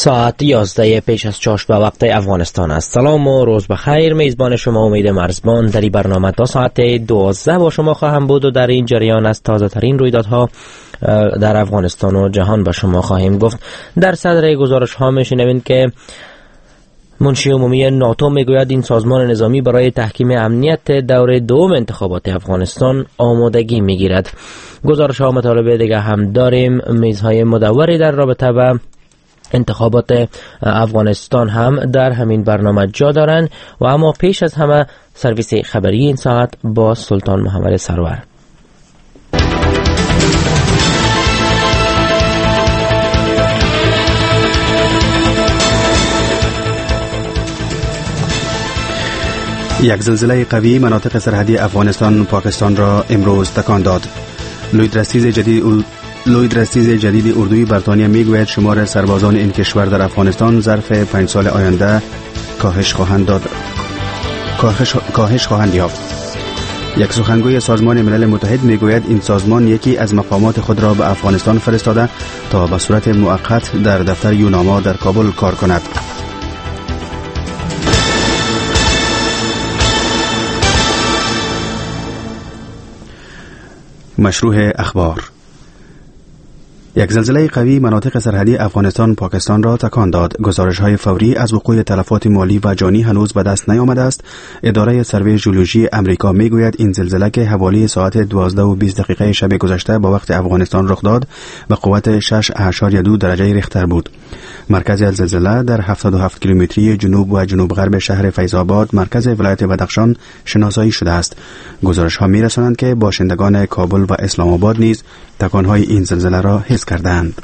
ساعت 11 پیش از چاشت به وقت افغانستان است. سلام و روز بخیر. میزبان شما امید مرزبان در این برنامه تا ساعت 12 با شما خواهم بود و در این جریان از تازه ترین رویدادها در افغانستان و جهان به شما خواهیم گفت. در صدر گزارش ها میشنوین که منشی عمومی ناتو میگوید این سازمان نظامی برای تحکیم امنیت دور دوم انتخابات افغانستان آمادگی میگیرد. گزارش ها مطالب دیگه هم داریم. میزهای مدوری در رابطه با انتخابات افغانستان هم در همین برنامه جا دارند و اما پیش از همه سرویس خبری این ساعت با سلطان محمد سرور. یک زلزله قوی مناطق سرحدی افغانستان پاکستان را امروز تکان داد. لوید رستیز جدید اردوی بریتانیا میگوید شمار سربازان این کشور در افغانستان ظرف 5 سال آینده کاهش خواهند یافت. یک سخنگوی سازمان ملل متحد میگوید این سازمان یکی از مقامات خود را به افغانستان فرستاده تا به صورت موقت در دفتر یوناما در کابل کار کند. مشروع اخبار. یک زلزله قوی مناطق سرحدی افغانستان پاکستان را تکان داد. گزارش‌های فوری از وقوع تلفات مالی و جانی هنوز به دست نیامده است. اداره سروی ژئولوژی امریکا میگوید این زلزله که حوالی ساعت 12:20 شب گذشته به وقت افغانستان رخ داد به قوت 6.2 درجه ریختر بود. مرکز زلزله در 77 کیلومتری جنوب و جنوب غرب شهر فیض‌آباد مرکز ولایت بدخشان شناسایی شده است. گزارش‌ها می‌رسانند که باشندگان کابل و اسلام آباد نیز تکان‌های این زلزله را حس کردند.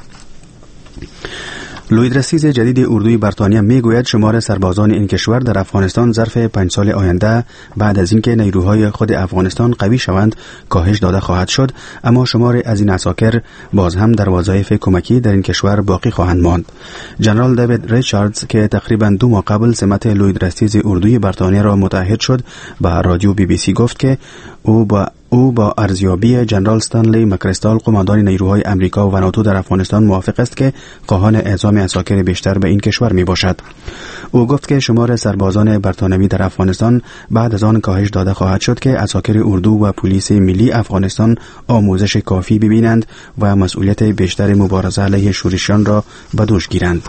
لوید رستیز جدید اردوی بریتانیا میگوید شمار سربازان این کشور در افغانستان ظرف 5 سال آینده بعد از اینکه نیروهای خود افغانستان قوی شوند کاهش داده خواهد شد، اما شمار از این عساکر باز هم در وظایف کمکی در این کشور باقی خواهند ماند. جنرال دیوید ریچاردز که تقریباً 2 ماه قبل سمت لوید رستیز اردوی بریتانیا را متحد شد به رادیو BBC گفت که او با ارزیابی جنرال استنلی مکریستال قماندان نیروهای امریکا و ناتو در افغانستان موافق است که خواهان اعزام عساکر بیشتر به این کشور می باشد. او گفت که شمار سربازان بریتانیایی در افغانستان بعد از آن کاهش داده خواهد شد که عساکر اردو و پلیس ملی افغانستان آموزش کافی ببینند و مسئولیت بیشتر مبارزه علیه شورشیان را به دوش گیرند.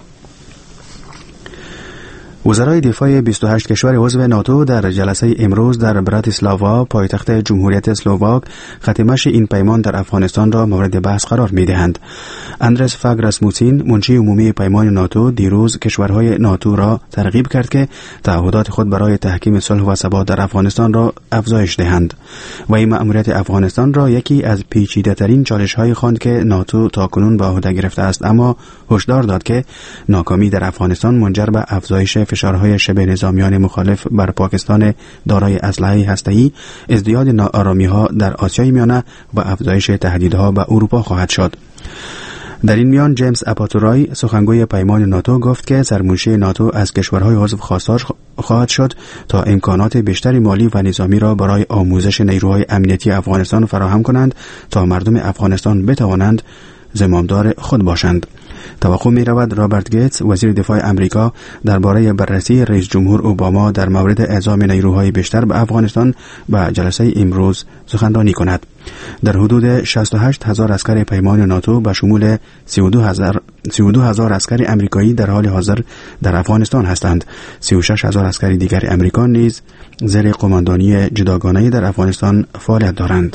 وزرای دفاع 28 کشور عضو ناتو در جلسه امروز در براتیسلاوا پایتخت جمهوریت اسلوواک ختمش این پیمان در افغانستان را مورد بحث قرار می‌دهند. اندرس فاگ راسموسین منشی عمومی پیمان ناتو دیروز کشورهای ناتو را ترغیب کرد که تعهدات خود برای تحکیم صلح و ثبات در افغانستان را افزایش دهند و این مأموریت افغانستان را یکی از پیچیده‌ترین چالش‌های خواند که ناتو تاکنون به عهده گرفته است، اما هشدار داد که ناکامی در افغانستان منجر به افزایش فشارهای شبه نظامیان مخالف بر پاکستان دارای اسلحه هسته‌ای، ازدیاد ناآرامی‌ها در آسیای میانه و افزایش تهدیدها به اروپا خواهد شد. در این میان جیمز اپاتورای سخنگوی پیمان ناتو گفت که سرمنشی ناتو از کشورهای عضو خواستار خواهد شد تا امکانات بیشتری مالی و نظامی را برای آموزش نیروهای امنیتی افغانستان فراهم کنند تا مردم افغانستان بتوانند زمامدار خود باشند. توقع می رود رابرت گیتس وزیر دفاع امریکا درباره بررسی رئیس جمهور اوباما در مورد اعزام نیروهای بیشتر به افغانستان به جلسه امروز سخنرانی کند. در حدود 68,000 عسکر پیمان ناتو به شمول 32,000 عسکر امریکایی در حال حاضر در افغانستان هستند. 36,000 عسکر دیگر امریکا نیز زیر قماندانی جداگانه در افغانستان فعالیت دارند.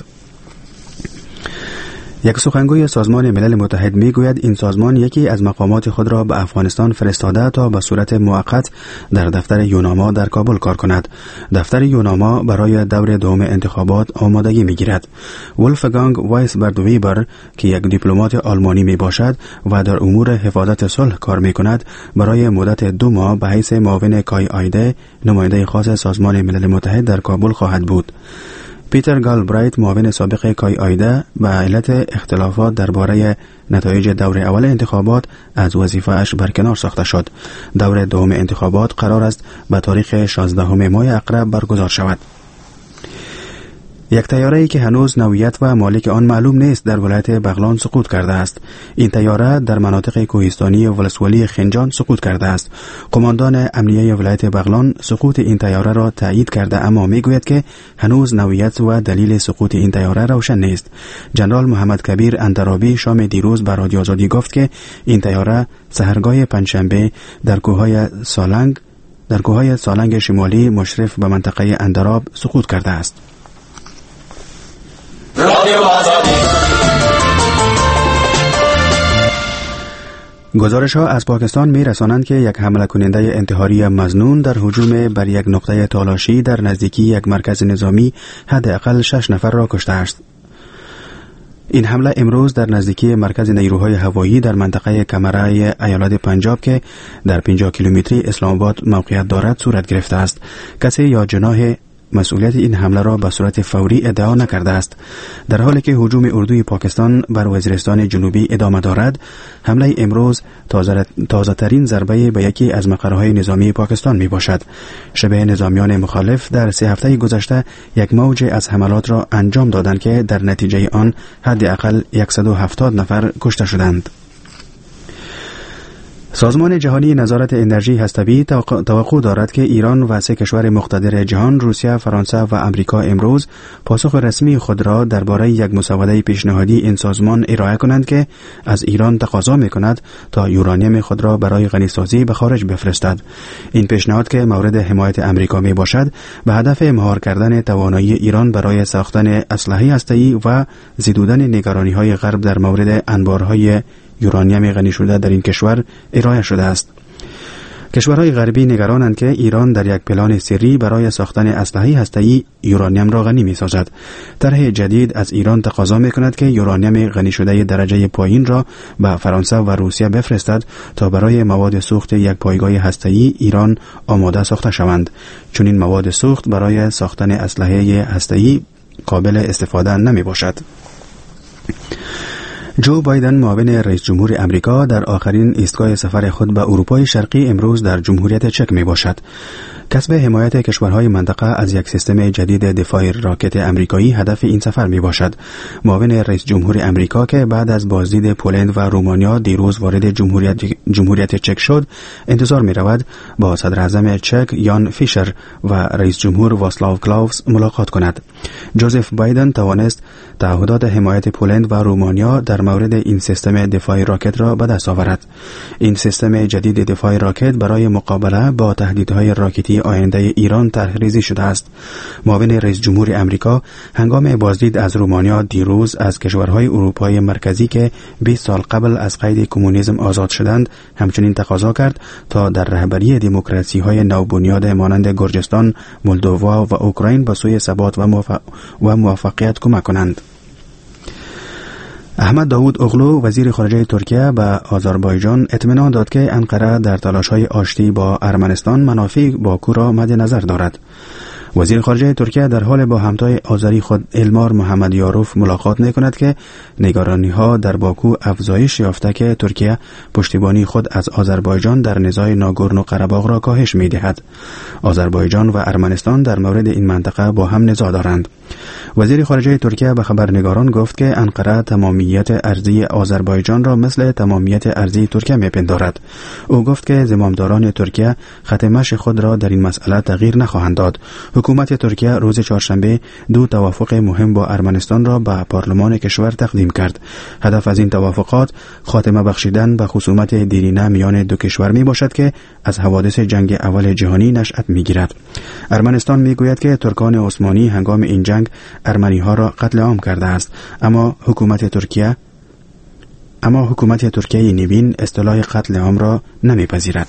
یک سخنگوی سازمان ملل متحد میگوید این سازمان یکی از مقامات خود را به افغانستان فرستاده تا به صورت موقت در دفتر یوناما در کابل کار کند. دفتر یوناما برای دور دوم انتخابات آمادگی میگیرد. ولفگانگ وایسبرد ویبر که یک دیپلمات آلمانی می باشد و در امور حفاظت صلح کار می کند برای مدت 2 ماه به حیث معاون کای آیده نماینده خاص سازمان ملل متحد در کابل خواهد بود. پیتر گالبرایت معاون سابق کای آیده به علت اختلافات درباره نتایج دور اول انتخابات از وظیفه‌اش برکنار ساخته شد. دور دوم انتخابات قرار است به تاریخ 16 ماه عقرب برگزار شود. یک طیاره‌ای که هنوز نوعیت و مالک آن معلوم نیست در ولایت بغلان سقوط کرده است. این طیاره در مناطق کوهستانی ولسوالی خنجان سقوط کرده است. قماندان امنیه ولایت بغلان سقوط این طیاره را تایید کرده، اما میگوید که هنوز نوعیت و دلیل سقوط این طیاره روشن نیست. جنرال محمد کبیر اندرابی شام دیروز به رادیو آزادی گفت که این طیاره سحرگاه پنجشنبه در کوههای سالنگ شمالی مشرف به منطقه اندراب سقوط کرده است. گزارش ها از پاکستان می رسانند که یک حمله کننده انتحاری مظنون در هجوم بر یک نقطه تالاشی در نزدیکی یک مرکز نظامی حداقل 6 نفر را کشته است. این حمله امروز در نزدیکی مرکز نیروهای هوایی در منطقه کمرای ایالت پنجاب که در 50 کیلومتری اسلام آباد موقعیت دارد صورت گرفته است. کسی یا جناح مسئولیت این حمله را به صورت فوری ادعا نکرده است. در حالی که هجوم اردوی پاکستان بر وزیرستان جنوبی ادامه دارد، حمله امروز تازه ترین ضربه به یکی از مقرهای نظامی پاکستان می باشد. شبه نظامیان مخالف در 3 هفته گذشته یک موج از حملات را انجام دادند که در نتیجه آن حداقل 170 نفر کشته شدند. سازمان جهانی نظارت انرژی هسته‌ای توقع دارد که ایران و 3 کشور مقتدر جهان روسیه، فرانسه و امریکا امروز پاسخ رسمی خود را درباره یک مسوده پیشنهادی این سازمان ارائه کنند که از ایران تقاضا می‌کند تا یورانیم خود را برای غنی‌سازی به خارج بفرستد. این پیشنهاد که مورد حمایت امریکا میباشد به هدف مهار کردن توانایی ایران برای ساختن اسلحه هسته‌ای و زدودن نگرانی‌های غرب در مورد انبارهای یورانیم غنی شده در این کشور ارائه شده است. کشورهای غربی نگرانند که ایران در یک پلان سری برای ساختن اسلحه هسته‌ای یورانیم را غنی می‌سازد. طرح جدید از ایران تقاضا می‌کند که یورانیم غنی شده درجه پایین را به فرانسه و روسیه بفرستد تا برای مواد سوخت یک پایگاه هسته‌ای ایران آماده ساخته شوند. چون این مواد سوخت برای ساختن اسلحه هسته‌ای قابل استفاده نمی‌باشد. جو بایدن معاون رئیس جمهور امریکا در آخرین ایستگاه سفر خود به اروپای شرقی امروز در جمهوریت چک می باشد. کسب حمایت کشورهای منطقه از یک سیستم جدید دفاع راکت امریکایی هدف این سفر می باشد. معاون رئیس جمهور امریکا که بعد از بازدید پولند و رومانیا دیروز وارد جمهوریت چک شد، انتظار می رود با صدر اعظم چک یان فیشر و رئیس جمهور واسلاو کلاوس ملاقات کند. جوزف بایدن توانست تعهدات حمایت پولند و رومانیا در مورد این سیستم دفاع راکت را به دست آورد. این سیستم جدید دفاع راکت برای مقابله با تهدیدهای راکتی آینده ایران طرح‌ریزی شده است. معاون رئیس جمهور امریکا هنگام بازدید از رومانیا دیروز از کشورهای اروپای مرکزی که 20 سال قبل از قید کمونیسم آزاد شدند همچنین تقاضا کرد تا در رهبری دموکراسی‌های نوبنیاد مانند گرجستان، مولدووا و اوکراین به سوی ثبات و موفقیت کمک کنند. احمد داوود اوغلو وزیر خارجه ترکیه به آذربایجان اطمینان داد که انقره در تلاش‌های آشتی با ارمنستان منافع باکو را مد نظر دارد. وزیر خارجه ترکیه در حال با همتای آذری خود المار محمد یاروف ملاقات می‌کند که نگرانی‌ها در باکو افزایش یافته که ترکیه پشتیبانی خود از آذربایجان در نزاع ناگورنو قره‌باغ را کاهش می‌دهد. آذربایجان و ارمنستان در مورد این منطقه با هم نزاع دارند. وزیر خارجه ترکیه به خبرنگاران گفت که انقره تمامیت ارضی آذربایجان را مثل تمامیت ارضی ترکیه می‌پندارد. او گفت که زمامداران ترکیه خط مشی خود را در این مسئله تغییر نخواهند داد. حکومت ترکیه روز چهارشنبه 2 توافق مهم با ارمنستان را به پارلمان کشور تقدیم کرد. هدف از این توافقات خاتمه بخشیدن به خصومت دیرینه میان دو کشور می باشد که از حوادث جنگ اول جهانی نشأت می گیرد. ارمنستان می گوید که ترکان عثمانی هنگام این جنگ ارمنی ها را قتل عام کرده است، اما حکومت ترکیه نوین اصطلاح قتل عام را نمیپذیرد.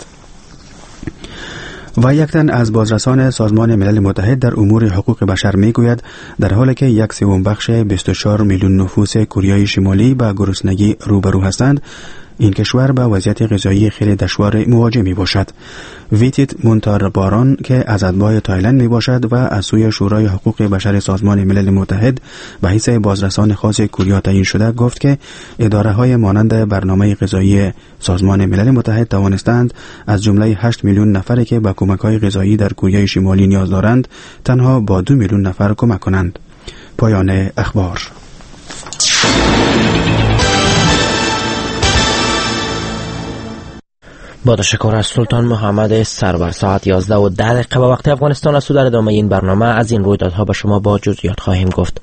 و یک تن از بازرسان سازمان ملل متحد در امور حقوق بشر میگوید در حالی که 1/3 بخش 24 میلیون نفوس کره شمالی با گرسنگی روبرو هستند، این کشور با وضعیت غذایی خیلی دشوار مواجه می باشد. ویتیت مونتارباران که از اتباع تایلند می باشد و از سوی شورای حقوق بشر سازمان ملل متحد به حیث بازرسان خاص کره تعیین شده گفت که اداره های مانند برنامه غذایی سازمان ملل متحد توانستند از جمله 8 میلیون نفری که به کمک های غذایی در کره شمالی نیاز دارند تنها با 2 میلیون نفر کمک کنند. پایان اخبار. با تشکر از سلطان محمد سرور. ساعت 11:10 به وقت افغانستان است و در ادامه این برنامه از این رویدادها به شما با جزئیات خواهیم گفت.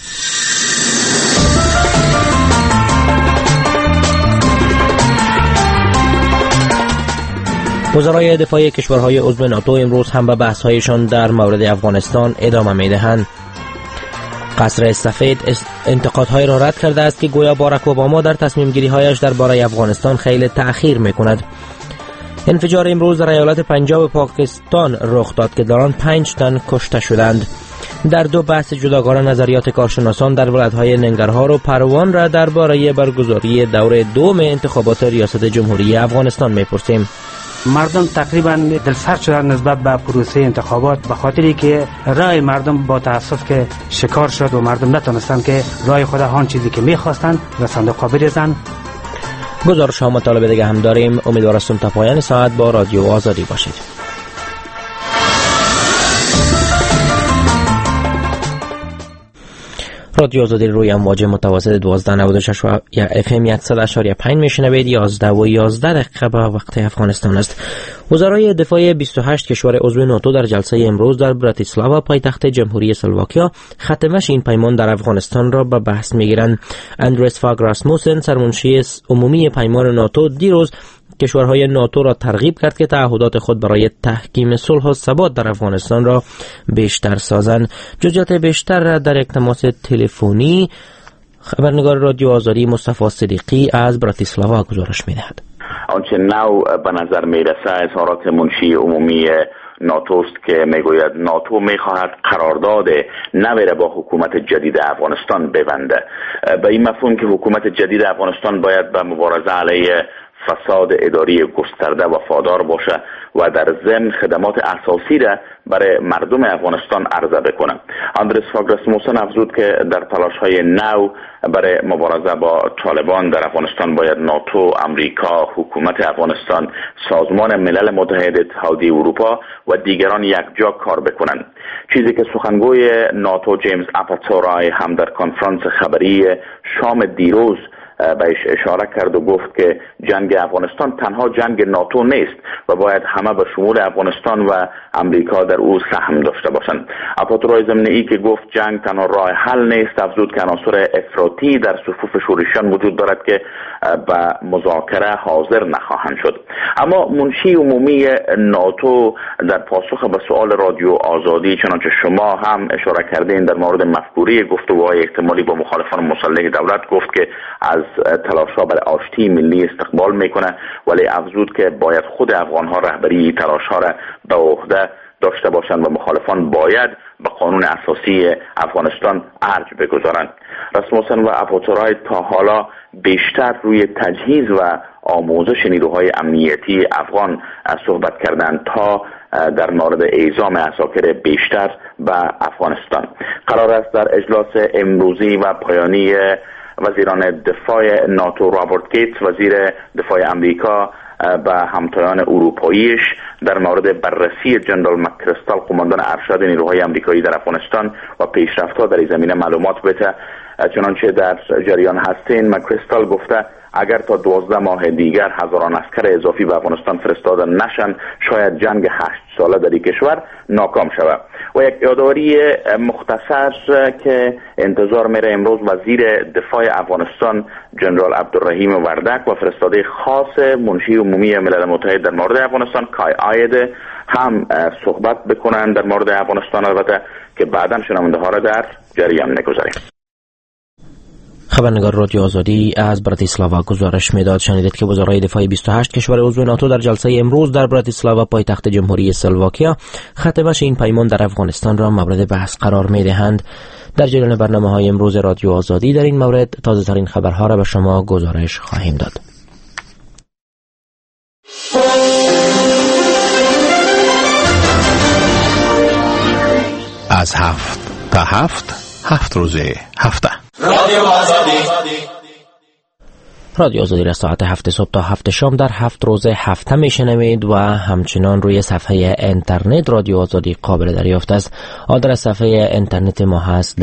وزرای دفاع کشورهای عضو ناتو امروز هم به بحث‌هایشان در مورد افغانستان ادامه می‌دهند. قصر سفید انتقادهای را رد کرده است که گویا باراک اوباما در تصمیم گیری‌هایش درباره افغانستان خیلی تأخیر می‌کند. انفجار امروز در ایالت پنجاب پاکستان رخ داد که در آن 5 تن کشته شدند. در دو بحث جداگانه نظریات کارشناسان در ولایت‌های ننگرهار و پروان را درباره برگزاری دور دوم انتخابات ریاست جمهوری افغانستان می‌پرسیم. مردم تقریبا دلسرد شدن نسبت به پروسه انتخابات به خاطری که رای مردم با تاسف که شکار شد و مردم نتونستن که رای خود آن چیزی که می‌خواستند به صندوق بریزند. گزارش ها مطالب دیگه هم داریم. امیدوارم تا پایان ساعت با رادیو آزادی باشید. رادیو آزادی روی امواج متوسط 1296 و FM 100.5 میشنوید. 11:11 به وقت افغانستان است. وزرای دفاع 28 کشور عضو ناتو در جلسه امروز در براتیسلاوا پایتخت جمهوری اسلواکیا ختمش این پیمان در افغانستان را به بحث میگیرند. اندرس فاگ راسموسن سرمنشی عمومی پیمان ناتو دیروز کشورهای ناتو را ترغیب کرد که تعهدات خود برای تحکیم صلح و ثبات در افغانستان را بیشتر سازند. جزئیات بیشتر را در یک تماس تلفنی خبرنگار رادیو آزادی مصطفی صدیقی از براتیسلاوا گزارش می‌دهد. آنچه نو به نظر میرسه اظهارات منشی عمومی ناتوست که میگوید ناتو میخواهد قرارداد نوی را با حکومت جدید افغانستان ببنده، به این مفهوم که حکومت جدید افغانستان باید به مبارزه علیه فساد اداری گسترده وفادار باشه و در ضمن خدمات اساسی را برای مردم افغانستان عرضه بکنه. اندرس فاگ راسموسن افزود که در تلاش‌های نو برای مبارزه با طالبان در افغانستان باید ناتو، امریکا، حکومت افغانستان، سازمان ملل متحد، اتحادیه اروپا و دیگران یکجا کار بکنند. چیزی که سخنگوی ناتو جیمز اپاتورای هم در کنفرانس خبری شام دیروز بهش اشاره کرد و گفت که جنگ افغانستان تنها جنگ ناتو نیست و باید همه به شمول افغانستان و امریکا در او سهم داشته باشند. اپاتورای ضمن ای که گفت جنگ تنها راه حل نیست، افزود که عناصر افراطی در صفوف شورشیان وجود دارد که به مذاکره حاضر نخواهند شد. اما منشی عمومی ناتو در پاسخ به سؤال رادیو آزادی چنانچه شما هم اشاره کردین در مورد مفکوری گفتگوهای احتمالی با مخالفان مسلح دولت گفت که از تلاش‌ها برای آشتی ملی استقبال میکنه، ولی افزود که باید خود افغان‌ها رهبری تلاش‌ها را به عهده داشته باشند و مخالفان باید به قانون اساسی افغانستان ارج بگذارند. راسموسن و اپاتورای تا حالا بیشتر روی تجهیز و آموزش نیروهای امنیتی افغان صحبت کردند تا در مورد اعزام عساکر بیشتر به افغانستان. قرار است در اجلاس امروزی و پایانی وزیران دفاع ناتو رابرت گیتس، وزیر دفاع امریکا، به همتایان اروپاییش در مورد بررسی جنرال مکریستال قماندان ارشد نیروهای امریکایی در افغانستان و پیشرفت‌ها در این زمینه معلومات بده. چنانچه در جریان هستین مکریستال گفته اگر تا 12 ماه دیگر هزاران عسکر اضافی به افغانستان فرستاده نشن شاید جنگ 8 ساله در این کشور ناکام شود. و یک یادآوری مختصر که انتظار میره امروز وزیر دفاع افغانستان جنرال عبدالرحیم وردک و فرستاده خاص منشی عمومی ملل متحد در مورد افغانستان کای آید هم صحبت بکنن در مورد افغانستان، البته که بعداً شنونده ها را در جریان میگذاریم. خبرنگار رادیو آزادی از براتیسلاوا گزارش میداد. شنیدید که وزرای دفاع 28 کشور عضو ناتو در جلسه امروز در براتیسلاوا پایتخت جمهوری اسلواکیا ختمش این پیمان در افغانستان را مورد بحث قرار میدهند. در جریان برنامه‌های امروز رادیو آزادی در این مورد تازه ترین خبرها را به شما گزارش خواهیم داد. از 7 تا 7 روز هفته. رادیو آزادی رادیو آزادی را ساعت 7 صبح تا 7 شام در 7 روز هفته میشنوید و همچنان روی صفحه اینترنت رادیو آزادی قابل دریافت است. آدرس صفحه اینترنت ما هست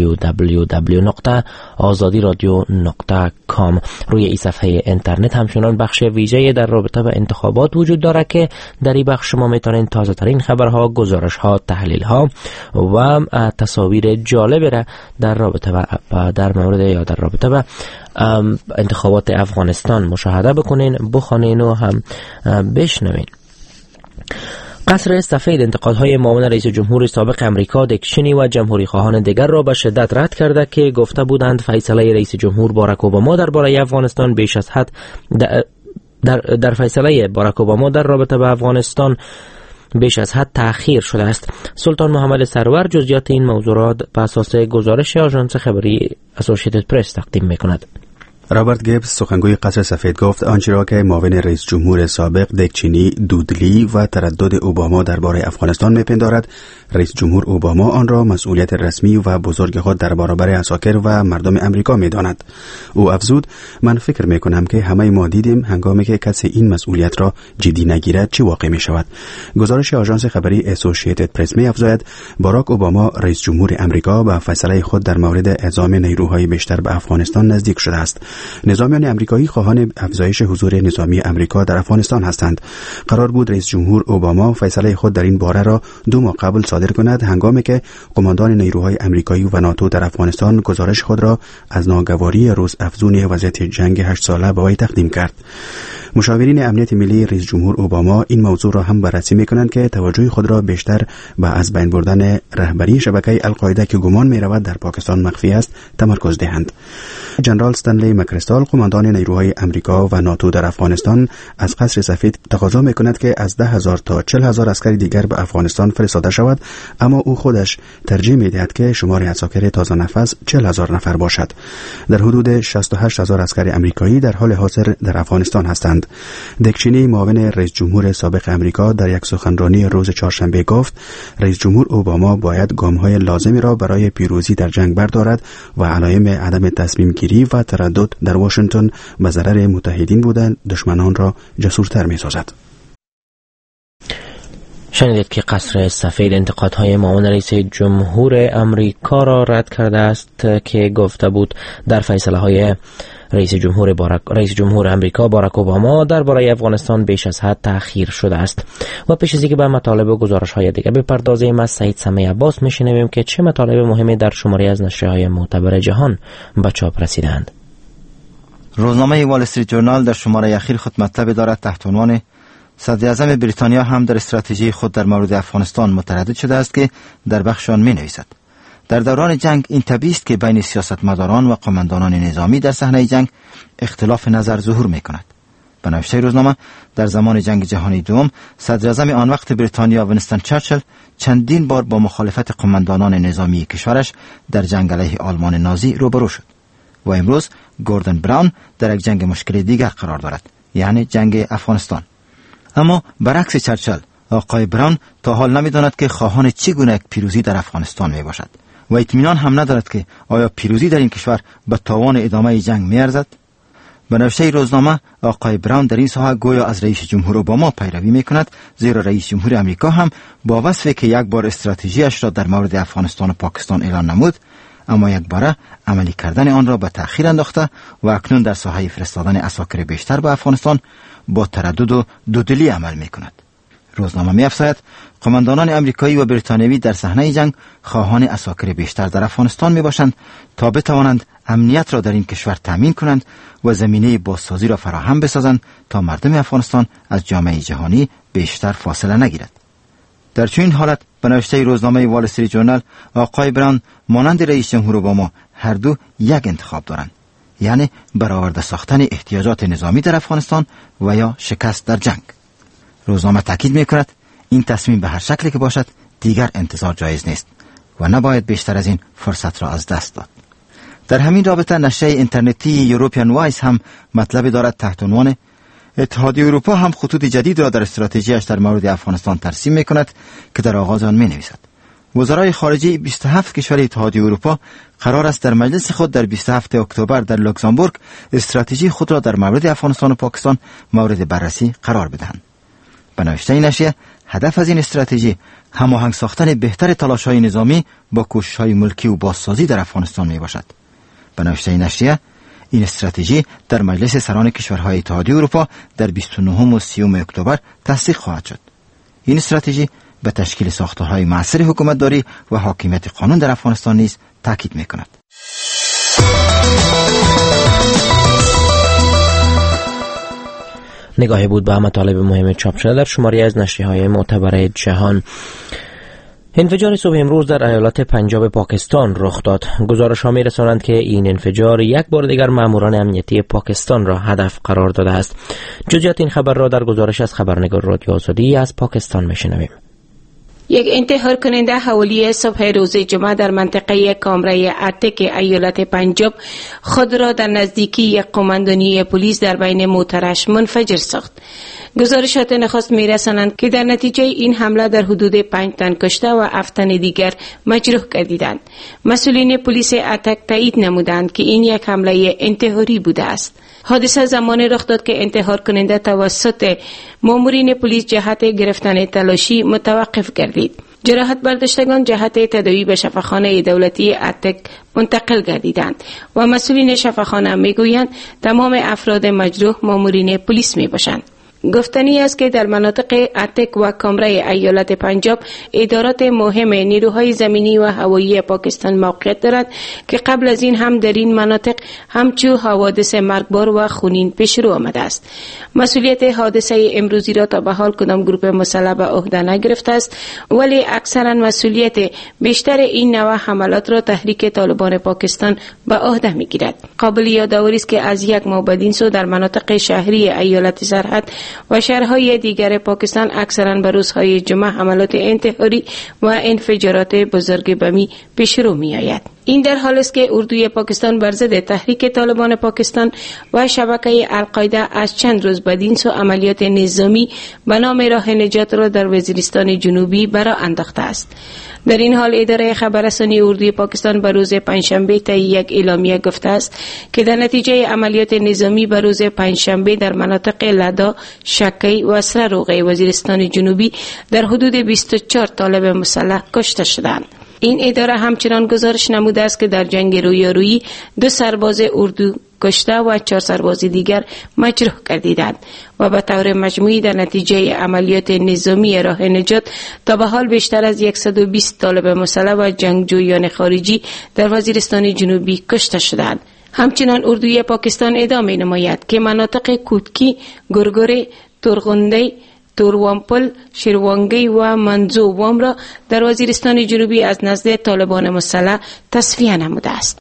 www.azadiradio.com. روی این صفحه اینترنت همچنان بخش ویژه در رابطه با انتخابات وجود داره که در این بخش شما میتونید تازه ترین خبرها، گزارش‌ها، تحلیل‌ها و تصاویر جالب را در رابطه با در مورد یا در رابطه با انتخابات افغانستان مشاهده بکنین، بخونین و هم بشنوین. قصر سفید انتقادهای معاون رئیس جمهور سابق امریکا دیک چینی و جمهوری خواهان دیگر را به شدت رد کرده که گفته بودند فیصله رئیس جمهور باراک اوباما درباره افغانستان بیش از حد در فیصله باراک اوباما در رابطه با افغانستان بیش از حد تأخیر شده است. سلطان محمد سرور جزئیات این موضوعات به اساس گزارش آژانس خبری اسوسییتد پرس تقدیم می‌کند. رابرت گیبز سخنگوی قصر سفید گفت آنچه را که معاون رئیس جمهور سابق دیک چینی دودلی و تردد اوباما درباره افغانستان میپندارد، رئیس جمهور اوباما آن را مسئولیت رسمی و بزرگ خود در برابر عساکر و مردم امریکا میداند. او افزود: من فکر میکنم که همه ما دیدیم هنگامی که کسی این مسئولیت را جدی نگیرد چه واقع می شود. گزارش آژانس خبری اسوسییتد پرس می افزاید باراک اوباما رئیس جمهور امریکا به فیصله خود در مورد اعزام نیروهای بیشتر به افغانستان نزدیک شده است. نظامیان امریکایی خواهان افزایش حضور نظامی امریکا در افغانستان هستند. قرار بود رئیس جمهور اوباما فیصله خود در این باره را 2 ماه قبل صادر کند، هنگامی که قماندان نیروهای امریکایی و ناتو در افغانستان گزارش خود را از ناگواری روز افزون وضعیت جنگ 8 ساله به وی تقدیم کرد. مشاورین امنیت ملی رئیس جمهور اوباما این موضوع را هم بررسی می‌کنند که توجه خود را بیشتر به از بین بردن رهبری شبکه القاعده که گمان می‌رود در پاکستان مخفی است تمرکز دهند. جنرال استنلی مکریستال قماندان نیروهای امریکا و ناتو در افغانستان از قصر سفید تقاضا می‌کند که از 10,000 تا 40,000 عسکر دیگر به افغانستان فرستاده شود، اما او خودش ترجیح می‌دهد که شمار عساکر تازه نفس 40,000 نفر باشد. در حدود 68,000 عسکر امریکایی در حال حاضر در افغانستان هستند. دیک چینی معاون رئیس جمهور سابق امریکا در یک سخنرانی روز چهارشنبه گفت رئیس جمهور اوباما باید گام‌های لازمی را برای پیروزی در جنگ بردارد و علایم عدم تصمیم گیری و تردد در واشنگتن به ضرر متحدین بودن دشمنان را جسورتر می‌سازد. شنیدید که قصر سفید انتقادهای معاون رئیس جمهور امریکا را رد کرده است که گفته بود در فیصله‌های رئیس جمهور امریکا باراک اوباما درباره افغانستان بیش از حد تأخیر شده است. و پیش از اینکه به مطالب و گزارش‌های دیگر بپردازیم از سعید سمیع عباس می‌شنویم که چه مطالب مهمی در شماری از نشریه‌های معتبر جهان به چاپ رسیدند. روزنامه وال استریت جورنال در شماره اخیر خود مطلب دارد تحت عنوان صدر اعظم بریتانیا هم در استراتژی خود در مورد افغانستان متردد شده است که در بخش آن می‌نویسد: در دوران جنگ این طبیعی است که بین سیاستمداران و قماندانان نظامی در صحنه جنگ اختلاف نظر ظهور می‌کند. به نوشته روزنامه در زمان جنگ جهانی دوم صدر اعظم آن وقت بریتانیا وینستون چرچیل چندین بار با مخالفت قماندانان نظامی کشورش در جنگ علیه آلمان نازی روبرو شد و امروز گوردن براون در یک جنگ مشکل دیگر قرار دارد، یعنی جنگ افغانستان. اما برعکس چرچیل، آقای براون تا حال نمی‌داند که خواهان چگونه یک پیروزی در افغانستان میباشد و اطمینان هم ندارد که آیا پیروزی در این کشور به تاوان ادامه جنگ می‌ارزد. به نوشته روزنامه آقای براون در این ساحه گویا از رئیس جمهور اوباما پیروی می‌کند، زیرا رئیس جمهور امریکا هم با وصفی که یک بار استراتژیش را در مورد افغانستان و پاکستان اعلان نمود، اما یک باره عملی کردن آن را به تأخیر انداخته و اکنون در ساحه فرستادن عساکر بیشتر به افغانستان با تردد و دودلی عمل می‌کند. روزنامه می‌افزاید قماندانان امریکایی و بریتانیایی در صحنه جنگ خواهان عساکر بیشتر در افغانستان میباشند تا بتوانند امنیت را در این کشور تامین کنند و زمینه بازسازی را فراهم بسازند تا مردم افغانستان از جامعه جهانی بیشتر فاصله نگیرد. در چنین حالت به نوشته روزنامه وال استریت جورنال آقای براون مانند رئیس جمهور اوباما هر دو یک انتخاب دارند، یعنی برآورده ساختن احتیاجات نظامی در افغانستان و یا شکست در جنگ. روزنامه تاکید می‌کند این تصمیم به هر شکلی که باشد دیگر انتظار جایز نیست و نباید بیشتر از این فرصت را از دست داد. در همین رابطه نشریه اینترنتی یوروپیان وایس هم مطلب دارد تحت عنوان اتحادیه اروپا هم خطوط جدید را در استراتژیش در مورد افغانستان ترسیم می‌کند که در آغاز آن می‌نویسد: وزرای خارجه 27 کشور اتحادیه اروپا قرار است در مجلس خود در 27 اکتبر در لوکزامبورگ استراتژی خود را در مورد افغانستان و پاکستان مورد بررسی قرار بدهند. به نوشته نشریه، هدف از این استراتژی هماهنگ ساختن بهتر تلاش‌های نظامی با کوشش‌های ملکی و بازسازی در افغانستان میباشد. به نوشته نشریه، این استراتژی در مجلس سران کشورهای اتحادیه اروپا در 29 و 30 اکتبر تصدیق خواهد شد. این استراتژی به تشکیل ساختارهای معاصر حکومتداری و حاکمیت قانون در افغانستان نیز تاکید می‌کند. نگاهی بود به مطالب مهم چاپ شده در شماری از نشریه‌های معتبر جهان. انفجار صبح امروز در ایالت پنجاب پاکستان رخ داد. گزارش‌ها می‌رسانند که این انفجار یک بار دیگر ماموران امنیتی پاکستان را هدف قرار داده است. جزئیات این خبر را در گزارش از خبرنگار رادیو آزادی از پاکستان می‌شنویم. یک انتحار کننده حوالی صبح روز جمعه در منطقه کامرای اتک ایالت پنجاب خود را در نزدیکی یک قماندانی پلیس در بین موترش منفجر ساخت. گزارشات نخست می‌رسانند که در نتیجه این حمله در حدود 5 تن کشته و 7 تن دیگر مجروح گردیدند. مسئولین پلیس اتک تایید نمودند که این یک حمله انتحاری بوده است. حادثه زمانی رخ داد که انتحار کننده توسط مامورین پلیس جهت گرفتن تلاشی متوقف گردید. جراحت برداشتگان جهت تداوی به شفاخانه دولتی اتک منتقل گردیدند و مسئولین شفاخانه میگویند تمام افراد مجروح مامورین پلیس میباشند. گفتنی است که در مناطق اتک و کامرای ایالت پنجاب ادارات مهم نیروهای زمینی و هوایی پاکستان موقعیت دارد که قبل از این هم در این مناطق همچو حوادث مرگبار و خونین پیش رو آمده است. مسئولیت حادثه امروزی را تا به حال کدام گروه مسلح به عهده نگرفته است، ولی اکثرا مسئولیت بیشتر این نوع حملات را تحریک طالبان پاکستان به عهده میگیرد. قابل یادآوری است که از یک ماه بعد این سو در مناطق شهری ایالت سرحد و شهرهای دیگر پاکستان اکثرا به روزهای جمعه حملات انتحاری و انفجارات بزرگ بمی پیش رو می آید. این در حال است که اردوی پاکستان بر ضد تحریک طالبان پاکستان و شبکه القاعده از چند روز بعد این سو عملیات نظامی به نام راه نجات را در وزیرستان جنوبی برا انداخته است. در این حال اداره خبررسانی اردوی پاکستان به روز پنجشنبه طی یک اعلامیه گفته است که در نتیجه عملیات نظامی به روز پنجشنبه در مناطق لدا، شکی و سرروغه وزیرستان جنوبی در حدود 24 طالب مسلح کشته شدند. این اداره همچنان گزارش نموده است که در جنگ رویارویی 2 سرباز اردو کشته و 4 سرباز دیگر مجروح گردیدند و به طور مجموعی در نتیجه عملیات نظامی راه نجات تا به حال بیشتر از 120 طالب مسلح و جنگجویان خارجی در وزیرستان جنوبی کشته شدند. همچنان اردوی پاکستان ادامه نماید که مناطق کوتکی، گرگره، تورغنده، توروامپل، شیروانگی و منزو وام را در وزیرستان جنوبی از نزد طالبان مسلح تصفیه نموده است.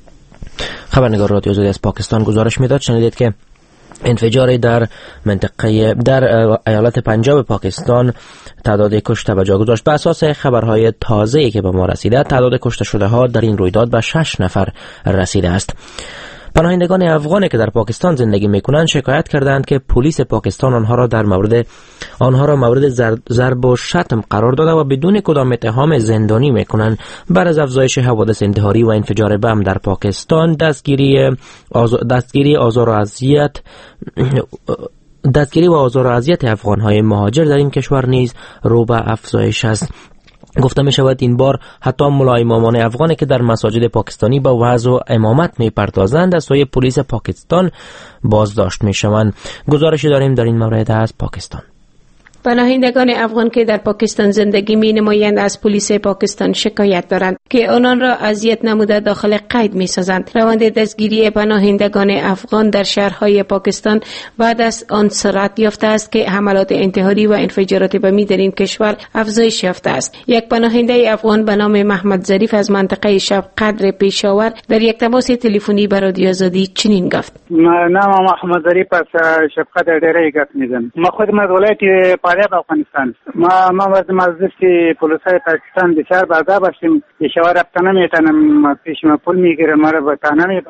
خبرنگار رادیو آزادی از پاکستان گزارش میداد. شنیدید که انفجاری در منطقه در ایالت پنجاب پاکستان تعداد کشته به جا گذاشت. به اساس خبرهای تازه‌ای که به ما رسیده تعداد کشته شده ها در این رویداد به 6 نفر رسیده است. پناهندگان افغانی که در پاکستان زندگی میکنند شکایت کردند که پلیس پاکستان آنها را مورد ضرب و شتم قرار داده و بدون کدام اتهام زندانی میکنند. بعد از افزایش حوادث انتحاری و انفجار بم در پاکستان، دستگیری و آزار و اذیت افغانهای مهاجر در این کشور نیز رو به افزایش است. گفته می شود این بار حتی ملای امامان افغانی که در مساجد پاکستانی با وعظ و امامت می پردازند از سوی پلیس پاکستان بازداشت می شوند. گزارشی داریم در این مورد از پاکستان. پناهندگان افغان که در پاکستان زندگی می نمایند از پلیس پاکستان شکایت دارند که آنان را اذیت نموده داخل قید می سازند. روند دستگیری پناهندگان افغان در شهرهای پاکستان بعد از آن سرعت یافته است که حملات انتحاری و انفجارات بمی در این کشور افزایش یافته است. یک پناهنده افغان به نام محمد ظریف از منطقه شب قدر پیشاور در یک تماس تلفنی با رادیو آزادی چنین گفت: نام محمد ظریف از شب قدر دره گفت می‌زنم. ما خودم از ولایت فاریاب افغانستان. ما از مجلس پلیسای پاکستان بسیار بادا باشیم. یشوار رفتن نمیتونم، پیش ما پول میگیره، ما رو به تانه میبره.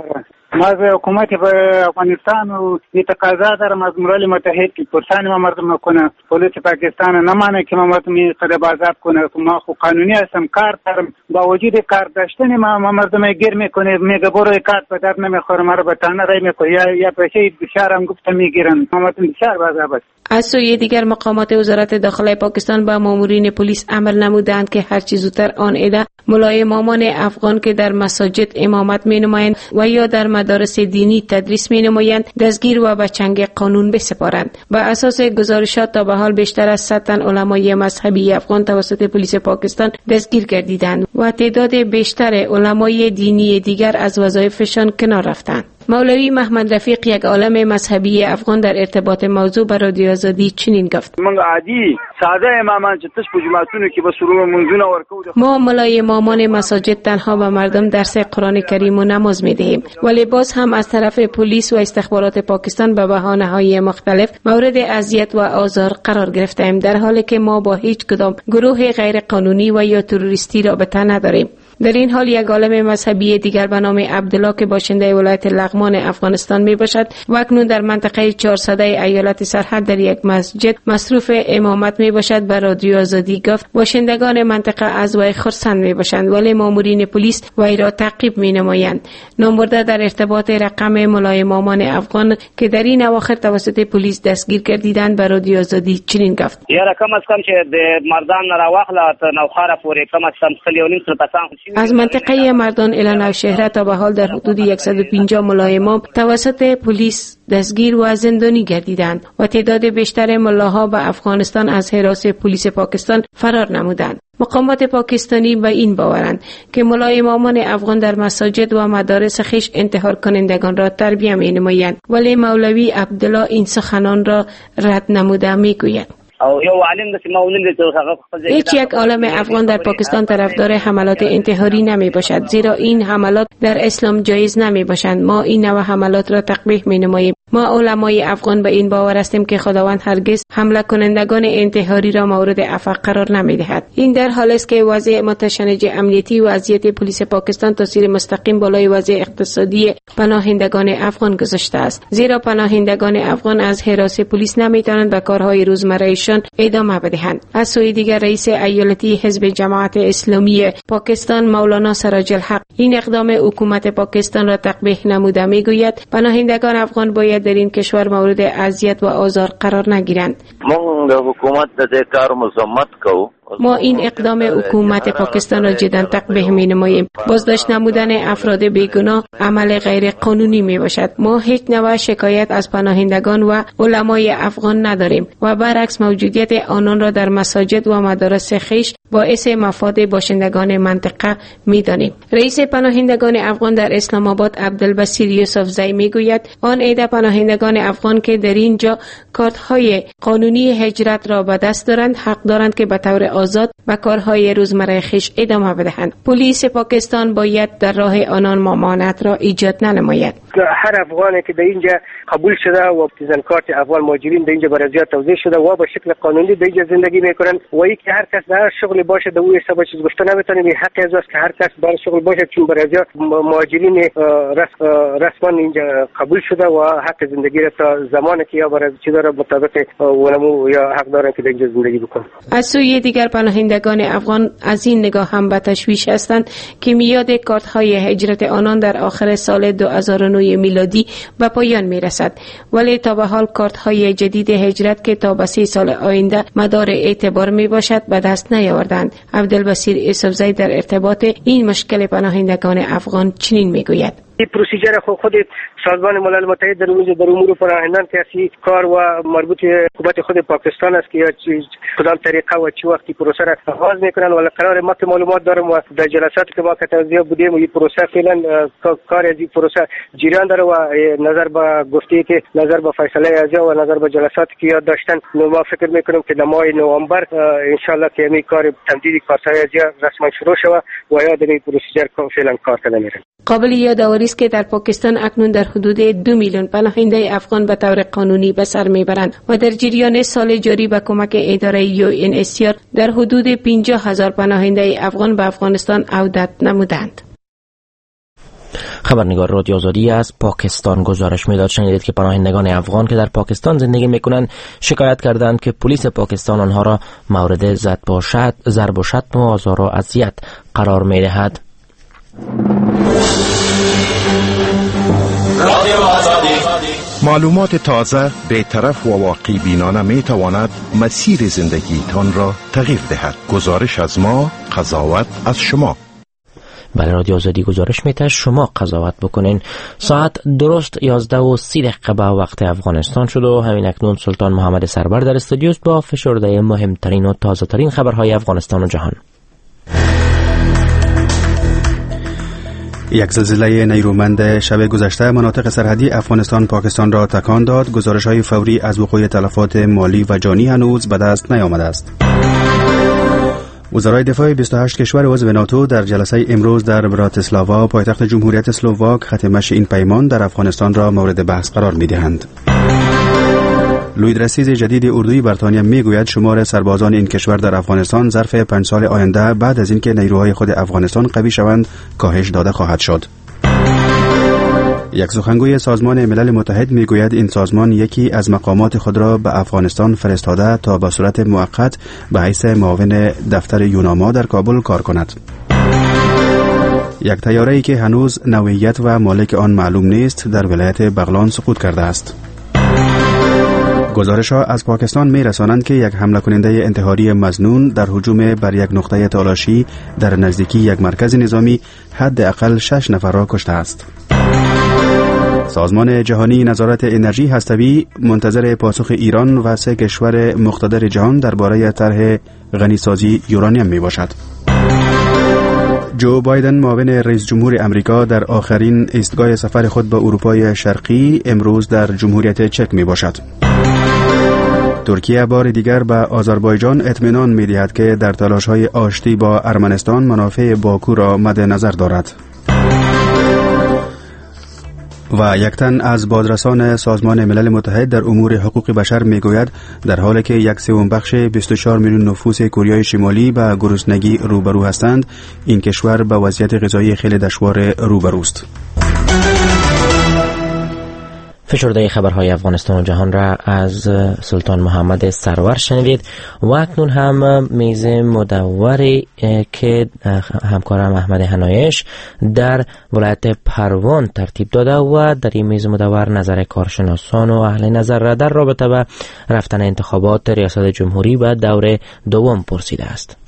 ما از حکومت افغانستان و تقاضا دارم از ملل متحد که پرسان ما مردم نکنه، پلیس پاکستان نمانه که ما مردم قرب آزاد کنه. ما خو قانونی هستم، کار دارم، با وجود کار داشتن ما مردم گیر میکنه، میگه برو کار به در نمیخوره، ما رو به تنه رای میکنه یا پیشه بشارم گفته میگیرن. ما مردم بسیار بازار است. از سوی دیگر مقامات وزارت داخله پاکستان با مامورین پلیس امر نمودند که هر چه زودتر آن عده ملایمامان افغان که در مساجد امامت می نمایند و یا در مدارس دینی تدریس می نمایند دستگیر و به چنگ قانون بسپارند. بر اساس گزارشات تا به حال بیشتر از 100 تن علمای مذهبی افغان توسط پلیس پاکستان دستگیر گردیدند و تعداد بیشتر علمای دینی دیگر از وظایفشان کنار رفتند. مولوی محمد رفیق، یک عالم مذهبی افغان، در ارتباط موضوع بر رادیو آزادی چنین گفت: من عادی ساده امامان چې تش په جماعتونو کې به سرور منځونه ورکو. ما ملای امامان مساجد تنها به مردم درس قرآن کریم و نماز می‌دهیم، ولی باز هم از طرف پلیس و استخبارات پاکستان به بهانه‌های مختلف مورد اذیت و آزار قرار گرفته‌ایم، در حالی که ما با هیچ کدام گروه غیر قانونی و یا تروریستی رابطه نداریم. در این حال یک عالم مذهبی دیگر به نام عبدالله که باشنده ولایت لغمان افغانستان می باشد و اکنون در منطقه 400 ایالت سرحد در یک مسجد مصروف امامت می باشد، به رادیو آزادی گفت باشندگان منطقه از وی خرسند می باشند، ولی مامورین پلیس وی را تعقیب می نمایند. نامبرده در ارتباط رقم ملایمامان افغان که در این اواخر توسط پلیس دستگیر گردیدند به رادیو آزادی چنین گفت: یا کم از کم چې د مردان را واخله تا نوخاره پورې کم از کم 3.5 کسان از منطقه مردان الی نوشهره تا به حال در حدود 150 ملایمام توسط پلیس دستگیر و زندانی گردیدند و تعداد بیشتر ملاها به افغانستان از حراس پلیس پاکستان فرار نمودند. مقامات پاکستانی به این باورند که ملایمامان افغان در مساجد و مدارس خویش انتحار کنندگان را تربیت می نمایند، ولی مولوی عبدالله این سخنان را رد نموده می گوید: هیچ یک عالم افغان در پاکستان طرفدار حملات انتحاری نمی باشد، زیرا این حملات در اسلام جایز نمی باشند. ما این نوع حملات را تقبیح می نماییم. ما علمای افغان به این باور هستیم که خداوند هرگز حمله کنندگان انتحاری را مورد عفو قرار نمی دهد. این در حالی است که وضع متشنج امنیتی و وضعیت پلیس پاکستان تاثیر مستقیم بالای وضع اقتصادی پناهندگان افغان گذاشته است، زیرا پناهندگان افغان از حراس پلیس نمی توانند به کارهای روزمرهشان ادامه بدهند. از سوی دیگر رئیس ایالتی حزب جماعت اسلامی پاکستان مولانا سراج الحق این اقدام حکومت پاکستان را تقبیح نموده می گوید پناهندگان افغان باید در این کشور مورد اذیت و آزار قرار نگیرند. ما این اقدام حکومت پاکستان را جدا تقبیح می نماییم. بازداشت نمودن افراد بیگناه عمل غیر قانونی می باشد. ما هیچ نوع شکایت از پناهندگان و علمای افغان نداریم و برعکس موجودیت آنان را در مساجد و مدارس خویش باعث مفاد باشندگان منطقه می دانیم. رئیس پناهندگان افغان در اسلام آباد عبدالبصیر یوسفزئی می گوید آن عده پناهندگان افغان که در اینجا کارت‌های قانونی هجرت را به دست دارند حق دارند که به طور آزاد به کارهای روزمره خویش ادامه بدهند. پلیس پاکستان باید در راه آنان ممانعت را ایجاد ننماید. هر افغانی که در اینجا قبول شده و بزن کارت افغان مهاجرین در اینجا برای زیاد توزیع شده و به شکل قانونی در اینجا زندگی میکنن و ای که هر کس در شغل باشه در اون حساب چیز گفته نمیتونه به حق از که هر کس در شغل باشه چون برای زیاد مهاجرین رسما اینجا قبول شده و حق زندگی را تا زمانی که یا برای چیز را مطابق ولمو یا حق دارن که در اینجا زندگی بکنن. از سوی دیگر پناهندگان افغان از این نگاه هم به تشویش هستند که میاد کارت‌های هجرت آنان در آخر سال 2009 میلادی به پایان میرسد، ولی تا به حال کارت‌های جدید هجرت که تا به 3 سال آینده مدار اعتبار می باشد به دست نیاوردند. عبدالبصیر یوسفزئی در ارتباط این مشکل پناهندگان افغان چنین میگوید: این پروسیجر خود سازمان ملل متحد در امور پناهندگان که اصلی کار و مربوط حکومت خود پاکستان است که کدام طریقه و چه وقتی پروسه را آغاز میکنن و قرار ما که معلومات دارم و در جلساتی که ما کتازیا بودیم و این پروسه فعلا کار از این پروسه جریان داره و نظر به گفته که نظر به فیصله ازیا و نظر به جلساتی که یاد داشتن ما فکر میکنم که در ماه نوامبر ان شاء الله که این کار تمدید کارهای ازیا رسما شروع شود و یا در این پروسیجر فعلا کار کنه میره. قابل یادآوری است که در پاکستان اکنون در حدود 2 میلیون پناهنده افغان به طور قانونی به سر میبرند و در جریان سال جاری به کمک اداره UNHCR در حدود 50,000 پناهنده افغان به افغانستان عودت نمودند. خبرنگار رادیو آزادی از پاکستان گزارش میداد. شنیدید که پناهندگان افغان که در پاکستان زندگی میکنند شکایت کردند که پلیس پاکستان آنها را مورد ضرب و شتم و آزار و اذیت قرار میدهد. معلومات تازه، بی‌طرف و واقعی بینانه می تواند مسیر زندگی تان را تغییر دهد. گزارش از ما، قضاوت از شما. بله، رادیو آزادی گزارش میده شما قضاوت بکنین. ساعت درست 11:30 به وقت افغانستان شد و همین اکنون سلطان محمد سرور در استودیو است با فشرده مهمترین و تازه ترین خبرهای افغانستان و جهان. یک زلزله نیرومند شب گذشته مناطق سرحدی افغانستان پاکستان را تکان داد. گزارش‌های فوری از وقوع تلفات مالی و جانی هنوز به دست نیامده است. وزرای دفاع 28 کشور عضو ناتو در جلسه امروز در براتیسلاوا پایتخت جمهوریت اسلوواک ختمش این پیمان در افغانستان را مورد بحث قرار می‌دهند. لویدرسیز جدید اردوی بریتانیا میگوید شمار سربازان این کشور در افغانستان ظرف 5 سال آینده بعد از اینکه نیروهای خود افغانستان قوی شوند کاهش داده خواهد شد. یک سخنگوی سازمان ملل متحد میگوید این سازمان یکی از مقامات خود را به افغانستان فرستاده تا به صورت موقت به حیث معاون دفتر یوناما در کابل کار کند. یک طیاره‌ای که هنوز نوعیت و مالک آن معلوم نیست در ولایت بغلان سقوط کرده است. گزارش‌ها از پاکستان می‌رسانند که یک حمله کننده انتحاری مظنون در هجوم بر یک نقطه تالاشی در نزدیکی یک مرکز نظامی حداقل 6 نفر را کشته است. سازمان جهانی نظارت انرژی هسته‌ای منتظر پاسخ ایران و 3 کشور مقتدر جهان درباره طرح غنیسازی یورانیم میباشد. جو بایدن معاون رئیس جمهور امریکا در آخرین ایستگاه سفر خود به اروپای شرقی امروز در جمهوریت چک میباشد. ترکیه بار دیگر به آذربایجان اطمینان می‌دهد که در تلاش‌های آشتی با ارمنستان منافع باکو را مد نظر دارد. و یک تن از بازرسان سازمان ملل متحد در امور حقوق بشر میگوید در حالی که 1/3 24 میلیون نفوس کره شمالی به گرسنگی روبرو هستند، این کشور به وضعیت غذایی خیلی دشوار روبروست. فشرده خبرهای افغانستان و جهان را از سلطان محمد سرور شنیدید و اکنون هم میز مدوری که همکارم احمد حنایش در ولایت پروان ترتیب داده و در این میز مدور نظر کارشناسان و اهل نظر را در رابطه با رفتن انتخابات ریاست جمهوری به دور دوم پرسیده است.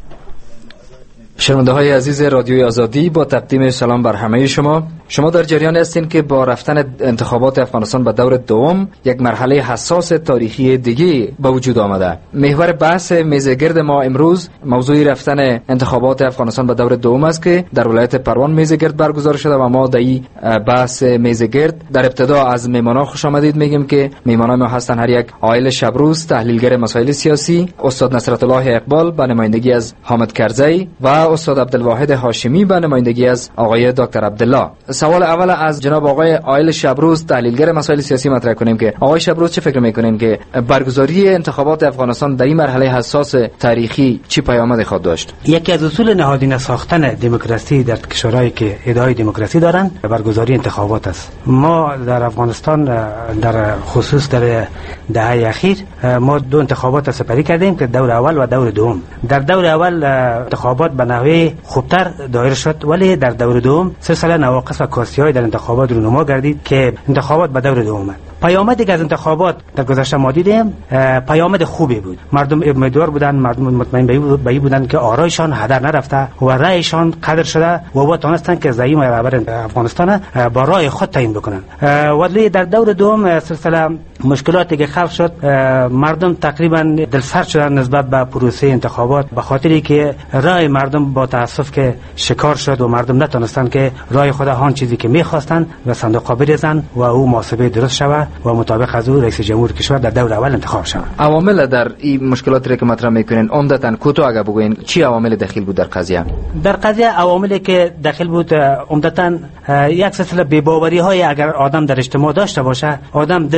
شنونده های عزیز رادیوی آزادی، با تقدیم سلام بر همه شما در جریان هستین که با رفتن انتخابات افغانستان به دور دوم یک مرحله حساس تاریخی دیگه به وجود آمده. محور بحث میزگرد ما امروز موضوع رفتن انتخابات افغانستان به دور دوم است که در ولایت پروان میزگرد برگزار شده و ما در این بحث میزگرد در ابتدا از میهمانان خوش آمدید میگیم که میهمانان ما هستن هر یک عائل شبروز تحلیلگر مسائل سیاسی، استاد نصرت الله اقبال به نمایندگی از حامد کرزی و استاد عبدالواحد هاشمی به نمایندگی از آقای دکتر عبدالله. سوال اول از جناب آقای عائل شبروز تحلیلگر مسائل سیاسی مطرح کنیم که آقای شبروز چه فکر میکنین که برگزاری انتخابات افغانستان در این مرحله حساس تاریخی چی پیامد خواهد داشت؟ یکی از اصول نهادینه ساختن دموکراسی در کشورهایی که ادعای دموکراسی دارند برگزاری انتخابات است. ما در افغانستان در خصوص در دهه اخیر ما 2 انتخابات سپری کردیم که دور اول و دور دوم. در دور اول انتخابات به نحوه خوبتر دایر شد، ولی در دور دوم سلسله نواقص و کاستی‌های در انتخابات رونما گردید که انتخابات به دور دوم. پیامدی که از انتخابات در گذشته ما دیدیم پیامد خوبی بود. مردم امیدوار بودن، مردم مطمئن به این بودن که آرایشان هدر نرفته و رأیشان قدر شده و با تونستن که زعیم رهبر افغانستان با رأی خود تعیین بکنن. ولی در دور دوم سلسله مشکلاتی که خلق شد، مردم تقریبا دلسرد شدن نسبت به پروسه انتخابات به خاطری که رأی مردم با تاسف که شکار شد و مردم نتونستن که رأی خود آن چیزی که می‌خواستن و صندوق بریزن و او محاسبه درست شود و مطابق از او رئیس جمهور کشور در دور اول انتخاب شود. عوامل در این مشکلاتی که مطرح میکنین عمدتاً کوتاه اگه بگوین چی عوامل دخیل بود در قضیه؟ در قضیه عواملی که دخیل بود عمدتاً یک سلسله بی‌باوری‌های اگر آدم در اجتماع داشته باشه، آدم دل پر و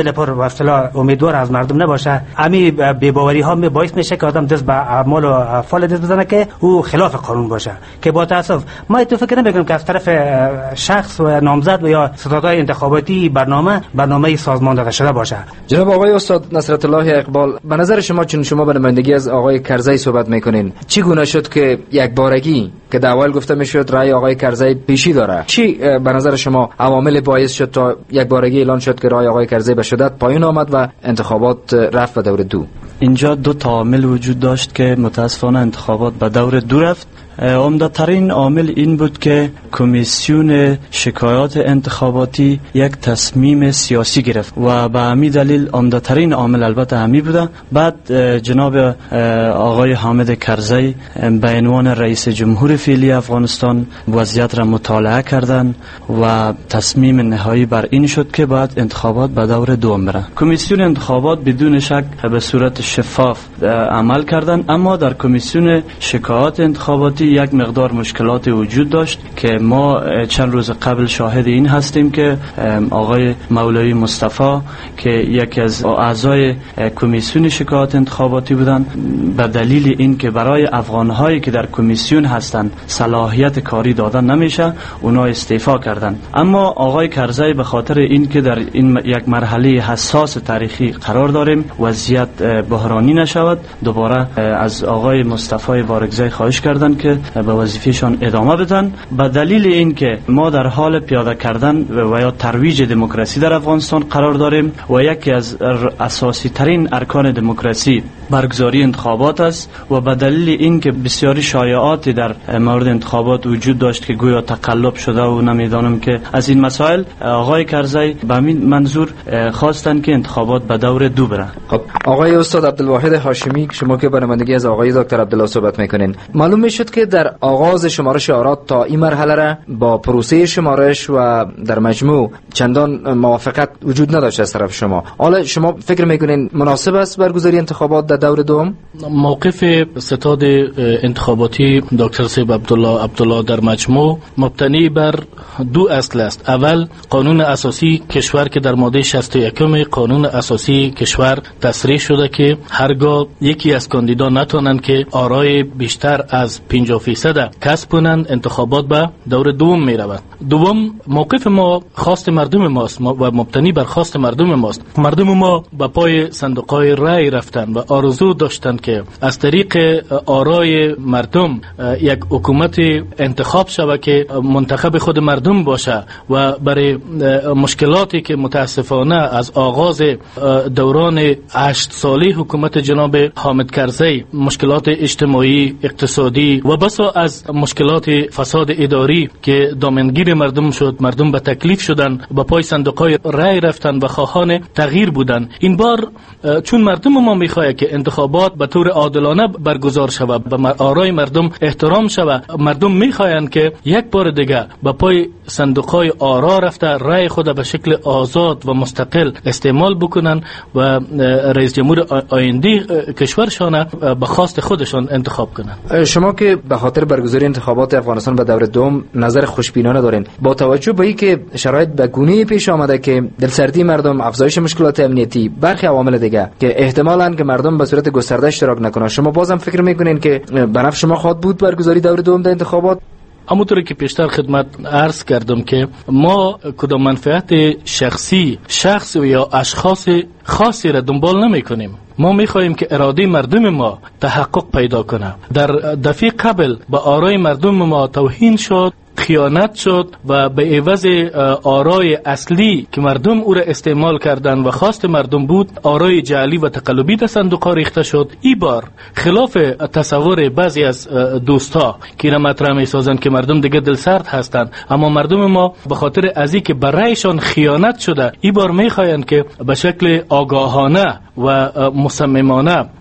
اصطلاح امیدوار از مردم نباشه، امی بی‌باوری ها باعث میشه که آدم دست به اعمال و افعال دست بزنه که او خلاف قانون باشه. که با تاسف ما تو فکر نمیکنم که از طرف شخص و نامزد و یا ستادهای انتخاباتی برنامه سازمان داده شده باشه. جناب آقای استاد نصرت الله اقبال، به نظر شما چون شما به نمایندگی از آقای کرزی صحبت میکنین، چی گونه شد که یک بارگی که در اول گفته میشد رأی آقای کرزی پیشی داره، چی به نظر شما عوامل باعث شد تا یک بارگی اعلان شد که رأی آقای کرزی به شدت پایین آمد و انتخابات رفت به دور دو؟ اینجا دو تا عامل وجود داشت که متاسفانه انتخابات به دور دو رفت. عمده‌ترین عامل این بود که کمیسیون شکایات انتخاباتی یک تصمیم سیاسی گرفت و به همین دلیل عمده‌ترین عامل البته همین بوده. بعد جناب آقای حامد کرزی به عنوان رئیس جمهور فعلی افغانستان وضعیت را مطالعه کردند و تصمیم نهایی بر این شد که بعد انتخابات به دور دوم بره. کمیسیون انتخابات بدون شک به صورت شفاف عمل کردند، اما در کمیسیون شکایات انتخاباتی یک مقدار مشکلات وجود داشت که ما چند روز قبل شاهد این هستیم که آقای مولوی مصطفی که یکی از اعضای کمیسیون شکایات انتخاباتی بودند، به دلیل این که برای افغان‌هایی که در کمیسیون هستند صلاحیت کاری دادن نمیشه، اونا استعفا کردند. اما آقای کرزی به خاطر این که در این یک مرحله حساس تاریخی قرار داریم وضعیت بحرانی نشود، دوباره از آقای مصطفی بارگزی خواهش کردند که به وظیفهشان ادامه بدن. به دلیل اینکه ما در حال پیاده کردن و یا ترویج دموکراسی در افغانستان قرار داریم و یکی از اساسی ترین ارکان دموکراسی برگزاری انتخابات است و به دلیل اینکه بسیاری شایعات در مورد انتخابات وجود داشت که گویا تقلب شده و نمیدانم که از این مسائل، آقای کرزی به همین منظور خواستن که انتخابات به دور دو بره. خب آقای استاد عبدالواحد هاشمی، شما که به نمایندگی از آقای دکتر عبدالله صحبت میکنین، معلوم میشد که در آغاز شمارش آرا تا این مرحله را با پروسه شمارش و در مجموع چندان موافقت وجود نداشت از طرف شما. حالا شما فکر میکنین مناسب است برگزاری انتخابات در دور دوم؟ موقف ستاد انتخاباتی دکتر سیب عبدالله در مجموع مبتنی بر دو اصل است. اول قانون اساسی کشور که در ماده 61 قانون اساسی کشور تصریح شده که هرگاه یکی از کاندیدا نتونن که آرای بیشتر از 50% کسب کنند، انتخابات به دور دوم می رود. دوم، موقف ما خواست مردم ماست و مبتنی بر خواست مردم ماست. مردم ما به پای صندوق‌های رای رفتن و آرزو داشتند که از طریق آرای مردم یک حکومت انتخاب شود که منتخب خود مردم باشه و برای مشکلاتی که متاسفانه از آغاز دوران 8 ساله حکومت جناب حامد کرزی، مشکلات اجتماعی، اقتصادی و بسا از مشکلات فساد اداری که دامنگیر مردم شد، مردم به تکلیف شدن، به پای صندوق‌های رای رفتن و خواهان تغییر بودن. این بار چون مردم ما میخواد که انتخابات به طور عادلانه برگزار شود، به آرای مردم احترام شود، مردم میخواهند که یک بار دیگه به پای صندوق‌های آرا رفته رای خود به شکل آزاد و مستقل استعمال بکنن و رئیس جمهور آینده کشورشان به خواست خودشان انتخاب کنن. شما که به خاطر برگزاری انتخابات افغانستان به دور دوم نظر خوشبینانه دارین، با توجه به اینکه شرایط به گونه‌ای پیش آمده که دلسردی مردم، افزایش مشکلات امنیتی، برخی عوامل دیگه که احتمالاً که مردم به صورت گسترده اشتراک نکنن، شما بازم فکر میکنین که به نفع شما خواهد بود برگزاری دور دوم در انتخابات؟ همونطوری که پیشتر خدمت عرض کردم که ما کدام منفعت شخص یا اشخاص خاصی را دنبال نمی کنیم. ما میخواهیم که اراده مردم ما تحقق پیدا کنه. در دفعه قبل به آرای مردم ما توهین شد، خیانت شد و به عوض آرای اصلی که مردم او را استعمال کردن و خواست مردم بود، آرای جعلی و تقلبی در صندوق‌ها ریخته شد. این بار خلاف تصور بعضی از دوستا که را مطرح می‌سازند که مردم دیگه دلسرد هستند، اما مردم ما به خاطر از اینکه برایشان خیانت شده، این بار می‌خواهند که به شکل آگاهانه و مصممانه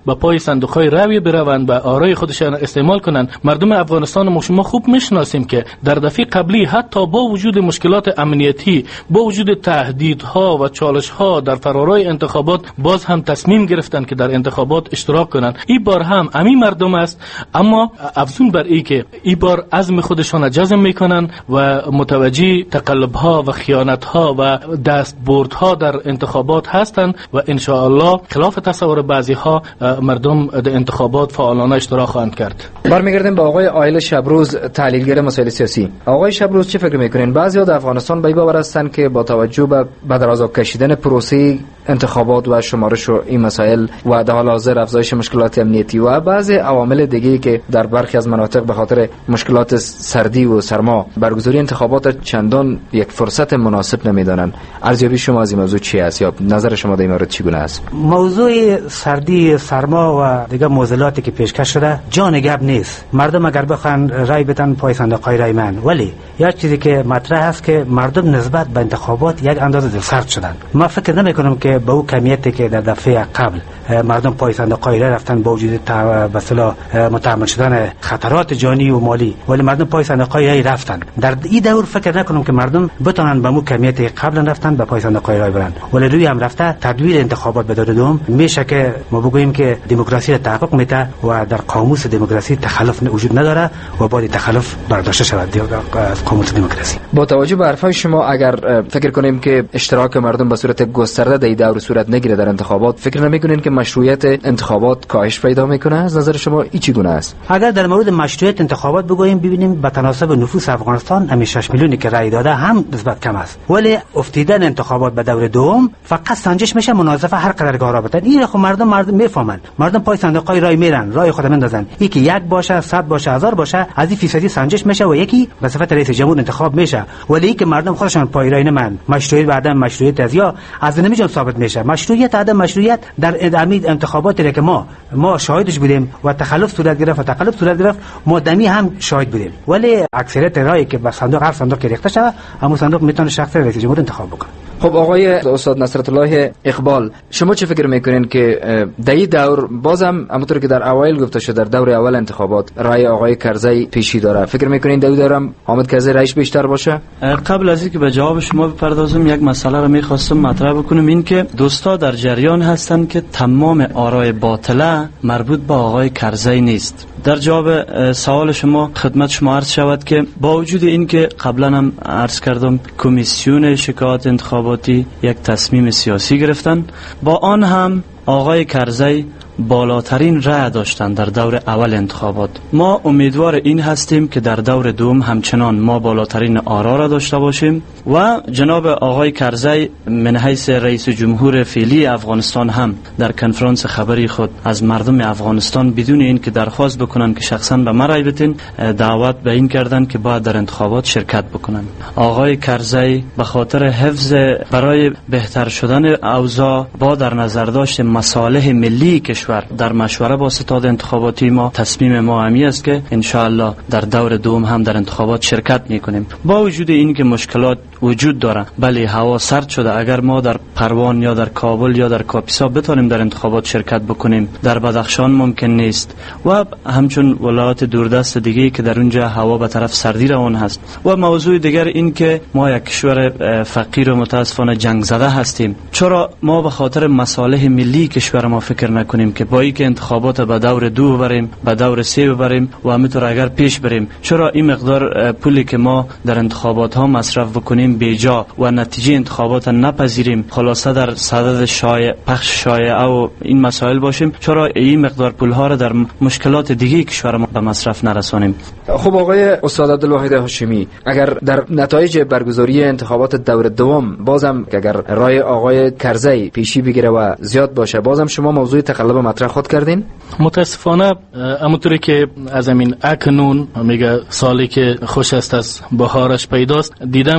به پای صندوق‌های رای بروند و آرای خودشان استعمال کنند. مردم افغانستان ما شما خوب میشناسیم که در دفعه قبلی حتی با وجود مشکلات امنیتی، با وجود تهدیدها و چالش‌ها در فرارای انتخابات، باز هم تصمیم گرفتند که در انتخابات اشتراک کنند. این بار هم همین مردم است، اما افزون بر این که این بار عزم خودشان جزم میکنن و متوجه تقلب‌ها و خیانت‌ها و دستبردها در انتخابات هستند و ان شاء الله خلاف تصور بعضی‌ها مردم در انتخابات فعالانه اشتراک خواهند کرد. برمیگردیم به آقای عایل شبروز، تحلیلگر مسائل سیاسی. آقای شبروز، چه فکر میکنین؟ بعضی‌ها در افغانستان به این باور هستند که با توجه به دراز کشیدن پروسه انتخابات و شمارش و این مسائل و در حال حاضر افزایش مشکلات امنیتی و بعضی عوامل دیگه که در برخی از مناطق به خاطر مشکلات سردی و سرما برگزاری انتخابات چندان یک فرصت مناسب نمیدانند، ارزیابی شما از این موضوع چی است یا نظر شما در این مورد چگونه است؟ موضوع سردی، سرما و دیگه معضلاتی که پیشکش شده جان گپ نیست. مردم اگر بخوان رای بدن پای صندوق‌های رای من، ولی یک چیزی که مطرح است که مردم نسبت به انتخابات یک اندازه دلسرد شدن. ما فکر نمی‌کنم که به اون کمیتی که در دفعه قبل مردم پای صندوق‌های رای رفتن با وجود مثلا متحمل شدن خطرات جانی و مالی، ولی مردم پای صندوق‌های رای رفتن. در این دور فکر نکنم که مردم بتونن به اون کمیتی قبلا رفتن به پای صندوق‌های رای برن، ولی روی هم رفته تدویر انتخابات به دور دوم میشه که ما بگوییم که دموکراسی تحقق میده و در قاموس دموکراسی تخلف وجود نداره و باید تخلف برداشته شود از قاموس دموکراسی. با توجه به حرفای شما اگر فکر کنیم که اشتراک مردم به صورت گسترده در این دور صورت نگیره در انتخابات، فکر نمی‌کنین که مشروعیت انتخابات کاهش پیدا میکنه؟ از نظر شما این چگونه است؟ اگر در مورد مشروعیت انتخابات بگوییم، ببینیم به تناسب نفوس افغانستان همین 6 میلیونی که رای داده هم نسبت کم است، ولی افتیدن انتخابات به دور دوم فقط سنجش میشه مناصفه هر قدر گارا بدن. این خب مردم میفهمن، مردم پای صندوق‌های رای میرن، رای خود میندازن، یکی یک باشه، 100 باشه، 1000 باشه، از این فیصدی سنجش میشه و یکی به صفت رئیس جمهور انتخاب میشه. ولی که مردم خودشون پای رای نمن، مشروعیت بعد مشروعیت از یا از نمیجون ثابت میشه. مشروعیت عدم مشروعیت در ادامه انتخاباتی که ما شاهدش بودیم و تخلف صورت گرفت ما دمی هم شاهد بودیم، ولی اکثریت رای که به صندوق هر صندوق ریخته شده، همون صندوق میتونه شخص رئیس جمهور انتخاب بکنه. خب آقای استاد نصرت الله اقبال، شما چه فکر میکنین که در این دور بازم همونطور که در اوایل گفته شد در دور اول انتخابات رای آقای کرزی پیشی داره؟ فکر میکنین در این دور هم حامد کرزی رایش بیشتر باشه؟ قبل از اینکه به جواب شما بپردازم یک مسئله رو میخواستم مطرح بکنم، این که دوستا در جریان هستن که تمام آرای باطله مربوط به آقای کرزی نیست. در جواب سوال شما خدمت شما عرض شود که با وجود این که قبلا هم عرض کردم کمیسیون شکایات انتخاباتی یک تصمیم سیاسی گرفتن، با آن هم آقای کرزی بالاترین رأی داشتند در دور اول انتخابات. ما امیدوار این هستیم که در دور دوم همچنان ما بالاترین آرا را داشته باشیم و جناب آقای کرزی من حیث رئیس جمهور فعلی افغانستان هم در کنفرانس خبری خود از مردم افغانستان بدون این که درخواست بکنن که شخصا به ما رای بدین، دعوت به این کردن که باید در انتخابات شرکت بکنن. آقای کرزی به خاطر حفظ برای بهتر شدن اوضاع با در نظر داشت مصالح ملی کشور در مشوره با ستاد انتخاباتی ما، تصمیم ما همی است که ان شاء الله در دور دوم هم در انتخابات شرکت میکنیم. با وجود این که مشکلات وجود داره، بله هوا سرد شده، اگر ما در پروان یا در کابل یا در کاپیسا بتونیم در انتخابات شرکت بکنیم، در بدخشان ممکن نیست و همچون ولایات دوردست دیگه که در اونجا هوا به طرف سردی روان هست. و موضوع دیگر این که ما یک کشور فقیر و متاسفانه جنگ زده هستیم. چرا ما به خاطر مصالح ملی کشور ما فکر نکنیم که با اینکه انتخابات به دور 2 ببریم، به دور 3 ببریم و همینطور اگر پیش بریم، چرا این مقدار پولی که ما در انتخابات ها مصرف بکنیم بیجا و نتیجه انتخابات نپذیریم، خلاصه در صدد پخش شایعه و این مسائل باشیم؟ چرا این مقدار پول ها را در مشکلات دیگه کشور ما به مصرف نرسانیم؟ خب آقای استاد عبدالواحد هاشمی، اگر در نتایج برگزاری انتخابات دور دوم بازم اگر رای آقای کرزی پیشی بگیره و زیاد باشه، بازم شما موضوع تقلب مطرح خود کردین؟ متاسفانه همونطوری که از همین اکنون میگه سالی که خوش است از بهارش پیداست، دیده میشه که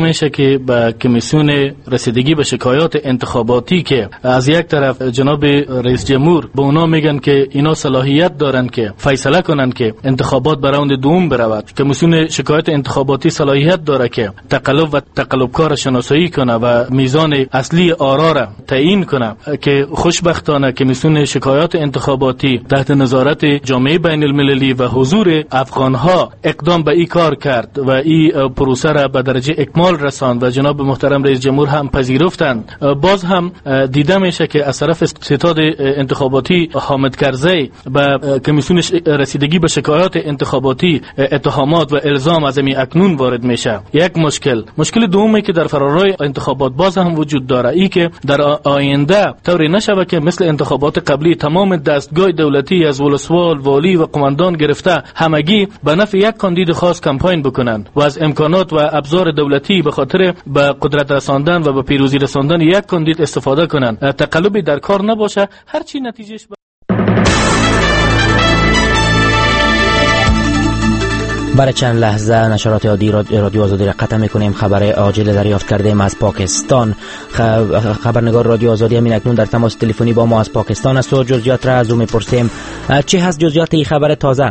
که به کمیسیون رسیدگی به شکایات انتخاباتی که از یک طرف جناب رئیس جمهور به اونا میگن که اینا صلاحیت دارن که فیصله کنن که انتخابات به راند دوم برود، کمیسیون شکایات انتخاباتی صلاحیت داره که تقلب و تقلبکار شناسایی کنه و میزان اصلی آرا را تعیین کنه، که خوشبختانه کمیسیون شکایات انتخاباتی تحت نظارت جامعه بین المللی و حضور افغانها اقدام به این کار کرد و این پروسه را به درجه اکمال رساند و جناب محترم رئیس جمهور هم پذیرفتند. باز هم دیده میشه که از طرف ستاد انتخاباتی حامد کرزی به کمیسیون رسیدگی به شکایات انتخاباتی اتهامات و الزام از این اکنون وارد میشه. یک مشکل دومی که در فرارای انتخابات باز هم وجود داره، ای که در آینده طوری نشود که مثل انتخابات قبلی تمام دستگاه دولتی از ولسوال، والی و قماندان گرفته همگی به نفع یک کاندید خاص کمپاین بکنند و از امکانات و ابزار دولتی به خاطر به قدرت رساندن و به پیروزی رساندن یک کاندید استفاده کنند. تقلبی در کار نباشه، هر چی نتیجهش برای چند لحظه نشرات عادی رادیو آزادی را قطع میکنیم. خبر عاجل دریافت کردیم از پاکستان. خبرنگار رادیو آزادی همین اکنون در تماس تلفنی با ما از پاکستان است و جزئیات را از او میپرسیم. چی هست جزئیات این خبر تازه؟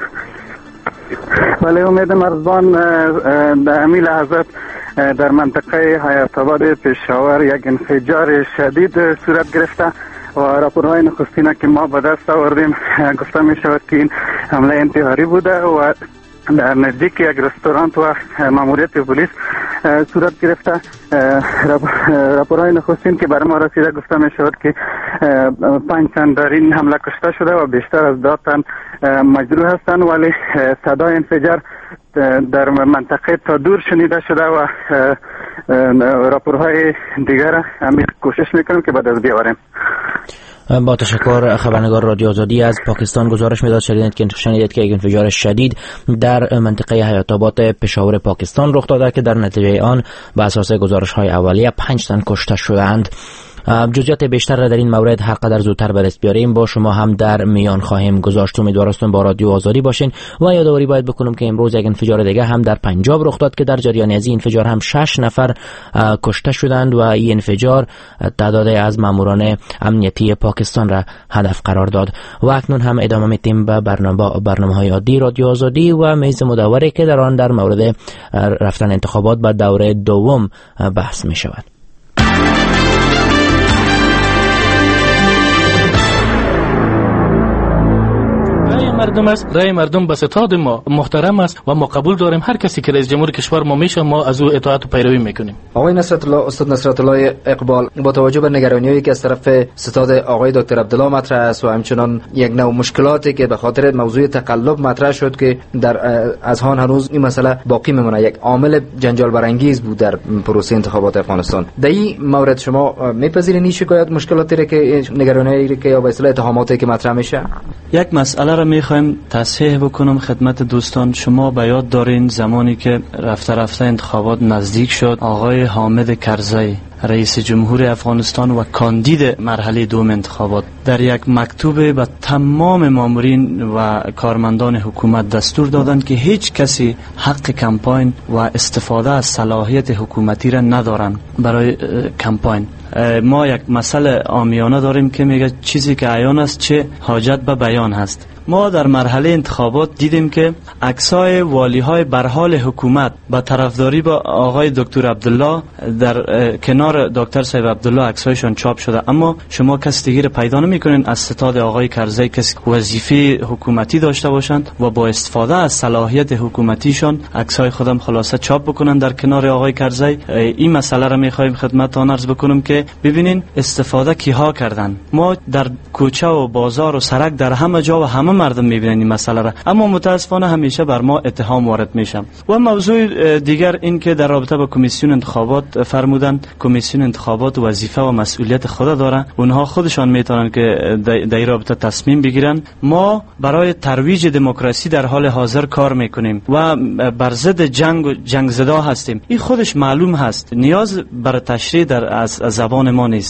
بله، امید مرزبان، در همین لحظات در منطقه حیات آباد پشاور یک انفجار شدید صورت گرفته و راپورهای نخستین که ما به دست آوردیم گفته می شود که این حمله انتحاری بوده و در نزدیک یک رستوران و ماموریت پلیس صورت گرفته. راپورهای نخستین که برای ما رسیده گفته می شود که 5 تن در این حمله کشته شده و بیشتر از 10 تن مجروح هستند، ولی صدای انفجار در منطقه تا دور شنیده شده و راپورهای دیگر همین کوشش میکنیم که به دست بیاوریم. با تشکر. خبرنگار رادیو آزادی از پاکستان گزارش میداد. شنیدید که یک انفجار شدید در منطقه حیات آباد پشاور پاکستان رخ داده که در نتیجه آن به اساس گزارش های اولیه 5 تن کشته شدند. جزئیات بیشتر را در این مورد هر قدر زودتر به دست بیاریم با شما هم در میان خواهیم گذاشت. امیدوارم با رادیو آزادی باشین و یادآوری باید بکنم که امروز یک انفجار دیگه هم در پنجاب رخ داد که در جریان از این انفجار هم 6 نفر کشته شدند و این انفجار تعداد از ماموران امنیتی پاکستان را هدف قرار داد. و اکنون هم ادامه میدیم به برنامه‌های عادی رادیو آزادی و میز مدوری که در آن در مورد رفتن انتخابات به دور دوم بحث می شود. رأی مردم به ستاد ما محترم است و ما قبول داریم. هر کسی که رئیس جمهور کشور ما میشه ما از او اطاعت و پیروی میکنیم. آقای نصرت الله، استاد نصرت الله اقبال، با توجه به نگرانی‌هایی که از طرف ستاد آقای دکتر عبدالله مطرح است و همچنان یک نوع مشکلاتی که به خاطر موضوع تقلب مطرح شد که در اذهان هنوز این مسئله باقی میمونه، یک عامل جنجال برانگیز بود در پروسه انتخابات افغانستان. در این مورد شما میپذیرین این شکایت مشکلاتی را که نگرانی‌هایی که یا به اصطلاح اتهاماتی که مطرح میشه؟ یک مسئله را میخوایم تصحیح بکنم خدمت دوستان. شما به یاد دارین زمانی که رفته انتخابات نزدیک شد، آقای حامد کرزی رئیس جمهور افغانستان و کاندید مرحله دوم انتخابات در یک مکتوب به تمام مامورین و کارمندان حکومت دستور دادند که هیچ کسی حق کمپاین و استفاده از صلاحیت حکومتی را ندارند برای کمپاین. ما یک مسئله عامیانه داریم که میگه چیزی که عیان است چه حاجت به بیان هست. ما در مرحله انتخابات دیدیم که عکسای والی‌های برحال حکومت با طرفداری با آقای دکتر عبدالله در کنار دکتر صاحب عبدالله عکسایشان چاپ شده، اما شما کسی دیگه پیدا نمی‌کنین از ستاد آقای کرزی کسی وظیفه حکومتی داشته باشند و با استفاده از صلاحیت حکومتیشان عکسای خودم خلاصه چاپ بکنن در کنار آقای کرزی. این مسئله را می‌خوایم خدمتتان عرض بکنم که ببینین استفاده کیها کردن. ما در کوچه و بازار و سرک در همه جا و همه مردم میبینن این مسئله را، اما متاسفانه همیشه بر ما اتهام وارد میشه. و موضوع دیگر این که در رابطه با کمیسیون انتخابات فرمودن کمیسیون انتخابات وظیفه و مسئولیت خود داره، اونها خودشان میتونن که در این رابطه تصمیم بگیرن. ما برای ترویج دموکراسی در حال حاضر کار میکنیم و بر ضد جنگ زدا هستیم. این خودش معلوم هست، نیاز بر تشریح از زبان ما نیست.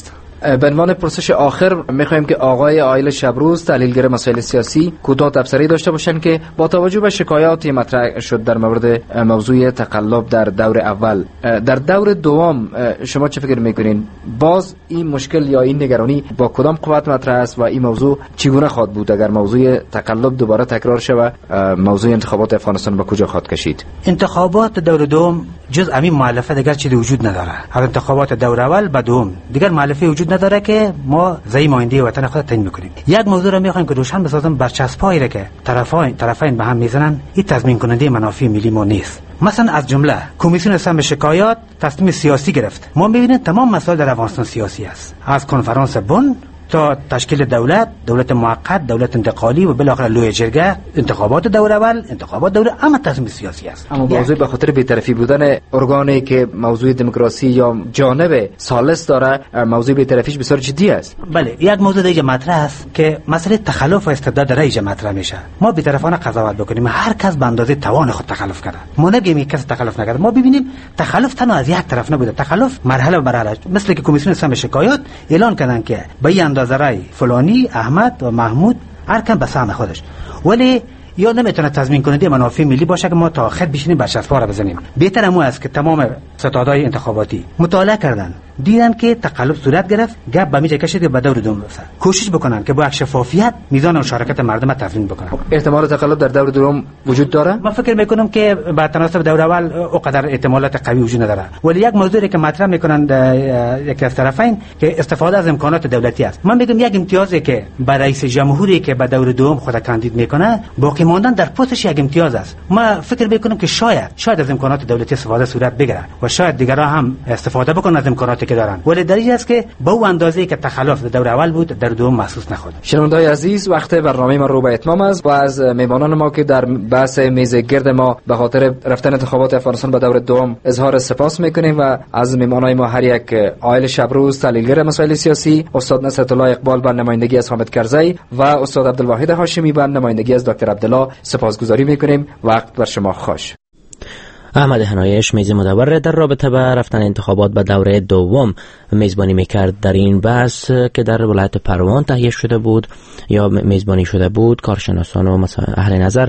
به عنوان پرسش آخر میخوایم که آقای عایل شبروز، تحلیلگر مسائل سیاسی، کوتاه تبصره داشته باشن که با توجه به شکایاتی مطرح شد در مورد موضوع تقلب در دور اول، در دور دوم شما چه فکر میکنین؟ باز این مشکل یا این نگرانی با کدام قوت مطرح است و این موضوع چگونه خواهد بود اگر موضوع تقلب دوباره تکرار شود؟ موضوع انتخابات افغانستان به کجا خواهد کشید؟ انتخابات دور دوم جز همین مؤلفه دیگر چیزی وجود نداره. از انتخابات دور اول به دوم دیگر مؤلفه وجود نداره که ما زعیم آینده وطن خود تعیین میکنیم. یک موضوع را میخوایم که روشن بسازم، برچسب‌هایی را که طرفین به هم میزنن این تضمین کننده منافع ملی ما نیست. مثلا از جمله کمیسیون سم شکایات تصمیم سیاسی گرفت. ما میبینیم تمام مسائل در افغانستان سیاسی است، از کنفرانس بن تا تشکیل دولت موقت، دولت انتقالی و بالاخره لوی جرگه، انتخابات دور اول، انتخابات دور اما تصمیم سیاسی است. اما موضوع به خاطر بی‌طرفی بودن ارگانی که موضوع دموکراسی یا جانب ثالث داره، موضوع بی‌طرفیش بسیار جدی است. بله، یک موضوع دیگه مطرح است که مسئله تخلف و استبداد رئیس مطرح میشه. ما بی‌طرفانه قضاوت بکنیم، هر کس به اندازه توان خود تخلف کرده. ما نمیگیم یک کس تخلف نکرده، ما ببینیم تخلف تنها از یک طرف نبوده، تخلف مرحله به مرحله، مثل که کمیسیون سم شکایات اعلان کردن که به اندازه رای فلانی، احمد و محمود هر کم به سهم خودش، ولی یا نمیتونه تضمین کننده منافع ملی باشه که ما تا آخر بشینیم برچسب‌ها را بزنیم. بهتر امو است که تمام ستادهای انتخاباتی مطالعه کردن، دیدن که تقلب صورت گرفت، گپ به میجه کشید که به دور دوم برسه، کوشش بکنن که با شفافیت میزان مشارکت مردم تضمین بکنن. احتمال تقلب در دور دوم وجود داره؟ من فکر میکنم که با تناسب دور اول اونقدر احتمالات قوی وجود نداره، ولی یک موضوعی که مطرح میکنن یکی از طرفین که استفاده از امکانات دولتی است. من میگم یک امتیازی که برای رئیس جمهوری که به دور دوم خود کاندید میکنه، باقی ماندن در پستش یک امتیاز است. ما فکر میکنم که شاید از امکانات دولتی استفاده صورت بگیره و شاید دیگرها هم استفاده بکنن از امکاناتی که دارن، ولی در این است که با اون اندازه‌ای که تخلف در دور اول بود در دوم محسوس نخود. شنونده‌های عزیز، وقت برنامه ما رو به اتمام است و از میهمانان ما که در بحث میز گرد ما به خاطر رفتن انتخابات افغانستان به دور دوم اظهار سپاس میکنیم و از میهمانان ما هر یک عایل شبروز، تحلیلگر مسائل سیاسی، استاد نصرت الله اقبال به نمایندگی از حامد کرزی و استاد عبدالواحد هاشمی به نمایندگی از دکتر عبدالله سپاسگزاری میکنیم. وقت بر شما خوش. احمد هنایش میز مدور در رابطه با رفتن انتخابات به دوره دوم میزبانی میکرد در این بحث که در ولایت پروان تهیه شده بود یا میزبانی شده بود. کارشناسان و اهل نظر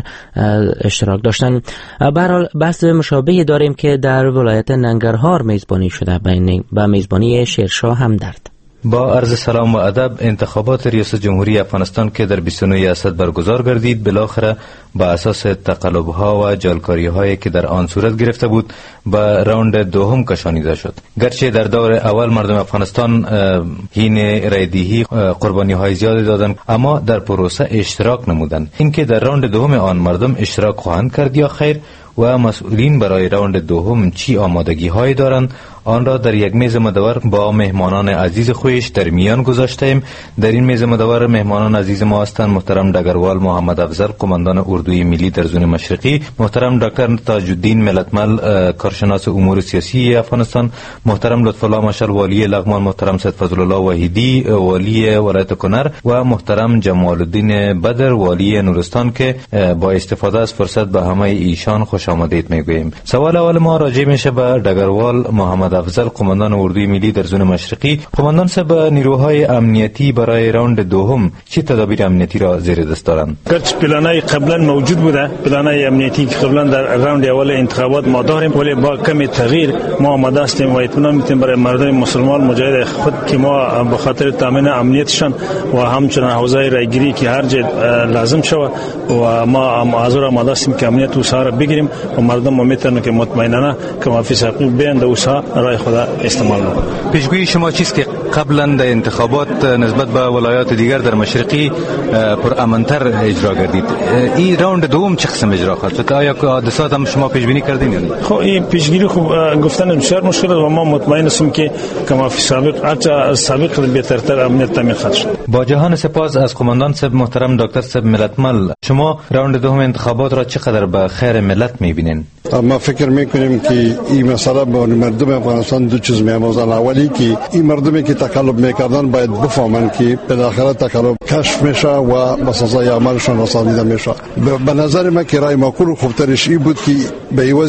اشتراک داشتن. به هر حال بحث مشابهی داریم که در ولایت ننگرهار میزبانی شده به میزبانی شیرشاه همدرد. با عرض سلام و ادب، انتخابات ریاست جمهوری افغانستان که در 29 اسد برگزار گردید بالاخره با اساس تقلب‌ها و جعلکاری‌هایی که در آن صورت گرفته بود به راوند دوم کشانیده شد. گرچه در دور اول مردم افغانستان هین رایدهی قربانی‌های زیادی دادند، اما در پروسه اشتراک نمودند. اینکه در راوند دوم آن مردم اشتراک خواهند کرد یا خیر و مسئولین برای راوند دوم چی آمادگی‌هایی دارند، آن را در یک میز مدور با مهمانان عزیز خویش در میان گذاشتیم. در این میز مدور مهمانان عزیز ما هستند محترم دگروال محمد افضل، قماندان اردوی ملی در زون مشرقی، محترم دکتر تاج الدین ملتمل، کارشناس امور سیاسی افغانستان، محترم لطف الله مشال والی لغمان، محترم سید فضل الله وحیدی والی ولایت کنر و محترم جمال الدین بدر والی نورستان که با استفاده از فرصت به همه ایشان خوش آمدید میگوییم. سوال اول ما راجع میشه به دگروال محمد افضل، قماندان اردوی ملی در زون مشرقی. قماندان صاحب، نیروهای امنیتی برای راوند دوم چه تدابیر امنیتی را زیر دست دارند؟ گرچه پلانای قبلا موجود بوده، پلانای امنیتی که قبلا در راوند اول انتخابات ما داریم، ولی با کمی تغییر ما آماده هستیم و اطمینان میتیم برای مردم مسلمان مجاهد خود که ما به خاطر تامین امنیتشان و همچنین حوزه رایگیری که هر جای لازم شود و ما حاضر آماده هستیم که امنیت و سار بگیریم و مردم میتونن که مطمئنانه که ما فی ساقی بیند و سا رای خود استعمال کنند. پیشگویی شما چیست که قبلا در انتخابات نسبت به ولایات دیگر در مشرقی پر امن‌تر اجرا گردید؟ این راوند دوم چه قسم اجرا خواهد شد؟ آیا حادثات هم شما پیش بینی کردین یا نه؟ خب این پیشگیری خوب گفتن بسیار مشکل است و ما مطمئن هستیم که کما فی سابق از سابق بهترتر امنیت تامین خواهد شد. با جهان سپاس از قماندان صاحب محترم دکتر صاحب ملتمل، شما راوند دوم انتخابات را چقدر به خیر ملت می‌بینین؟ ما فکر میکنیم که این مسئله با مردم افغانستان دو چیز می‌آموزند. اولی که این مردمی که تقلب میکردن باید بفهمند که بالاخره تقلب کشف میشه و به سزای عملشان رسانیده میشه. به نظر من که رای معقول و خوبترش این بود که به عوض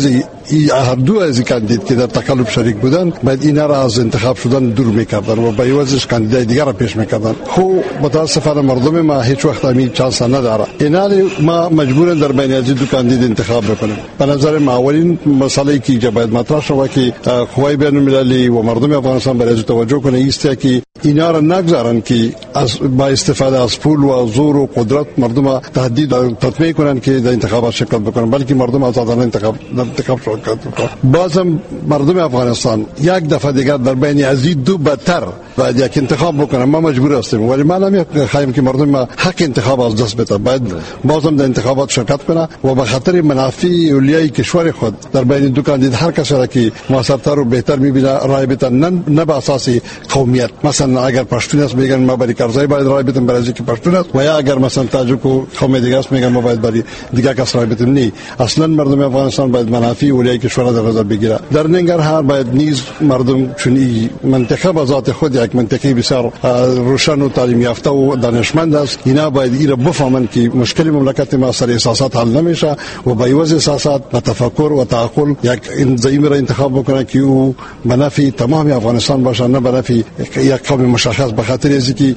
هر دو از کاندید که در تقلب شریک بودن باید اینا را از انتخاب شدن دور میکردن و به عوضش کاندیدای دیگر را پیش میکردن. خو متاسفانه مردم ما هیچ وقت همین چانس نداره. اینا ما مجبورن در بین از دو کاندید انتخاب بکنیم. به نظر ما اولین مسئله که باید مطرح شود که قوای بین المللی و مردم افغانستان برای توجه کنه است که اینا را نگذارن که با استفاده از پول و زور و قدرت مردم تهدید تطمیع کنن که در انتخابات شرکت بکنن، بلکه مردم آزادانه انتخاب شرکت بکنن. بازم مردم افغانستان یک دفعه دیگر در بین از این دو بدتر باید یک انتخاب بکنن. ما مجبور هستیم ولی ما نمیخوایم که مردم ما حق انتخاب از دست بده. باید بازم در انتخابات شرکت کنه و به خاطر منافع اولیای کشور خود در بین دو کاندید هر کسی را که موثرتر و بهتر میبینه رای بده، نه به اساس قومیت. مثلا اگر پشتون است میگن ما برای کرزی باید رای بدیم برای اینکه پشتون است، و یا اگر مثلا تاجیک و قوم دیگه است میگن ما باید برای دیگه کس رای بدیم. نه، اصلا مردم افغانستان باید منافع اولیای کشور در نظر بگیره. در ننگرهار باید نیز مردم چون منطقه به ذات خود یک منطقه بسیار روشن و تعلیم یافته و دانشمند است، اینا باید ایرا بفهمن که مشکل مملکت ما سر احساسات حل نمیشه و با عوض احساسات و تفکر و تعقل یک زعیم را انتخاب بکنه که او منافع تمام افغانستان باشه، نه منافع یک قوم مشخص. به خاطر اینکه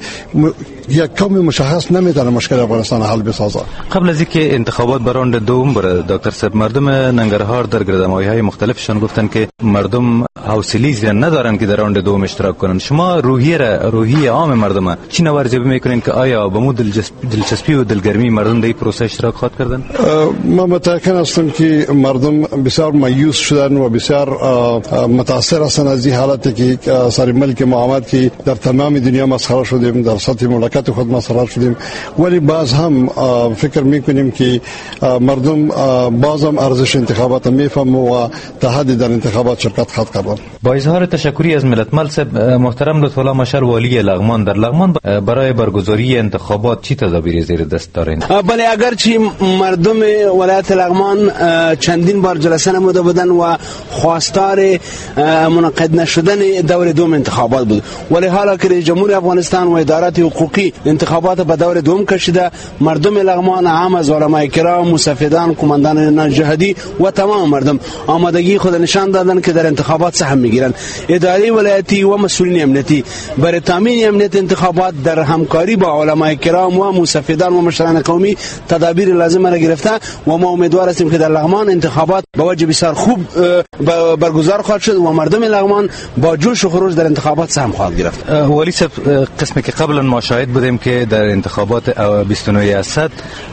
یک قوم مشخص نمیتونه مشکل افغانستان حل بسازه. قبل از اینکه انتخابات به راند دوم بره دکتر صاحب، مردم ننگرهار در گردمایه‌های مختلفشان گفتن که مردم حوصله زیاد ندارن که در راند دوم اشتراک کنن. شما روحیه عام مردم چی نوارجبی میکنین که آیا به مو دلچسپی و دلگرمی مردم در این پروسه اشتراک خواهد کردن؟ ما متأکد هستم که مردم بسیار مایوس شدن و بسیار متاثر هستند از این حالتی که سر ملک محمد که در تمام دنیا مسخره شدیم، در سطح مملکت خود مسخره شدیم، ولی باز هم فکر میکنیم که مردم بازم ارزش انتخابات میفهم و تحدی در انتخابات شرکت خواهد کردن. با اظهار تشکری از ملت مل صاحب، محترم لطفالله مشر والی لغمان، در لغمان برای برگزاری انتخابات چی تدابیر زیر دست دارین؟ بله، اگرچه مردم ولایت لغمان چندین بار جلسه نموده بودن و خواستار منعقد نشدن دور دوم انتخابات بود، ولی حالا که جمهوری افغانستان و ادارات حقوقی انتخابات به دور دوم کشیده، مردم لغمان عام از علماء کرام، مستفیدان، کماندانان جهادی و تمام مردم آمادگی خود نشان دادن که در انتخابات سهم میگیرن. اداره ولایتی و مسئولین امنیتی برای تامین امنیت انتخابات در همکاری با علماء کرام و مستفیدان و مشران قومی تدابیر لازم را گرفته و ما امیدوار هستیم که در لغمان انتخابات با وجه بسیار خوب برگزار خواهد شد و مردم لغمان با جوش و خروش در انتخابات سهم خواهد گرفت. ولی صاحب، قسمی که قبلا ما شاهد بودیم که در انتخابات 29 اسد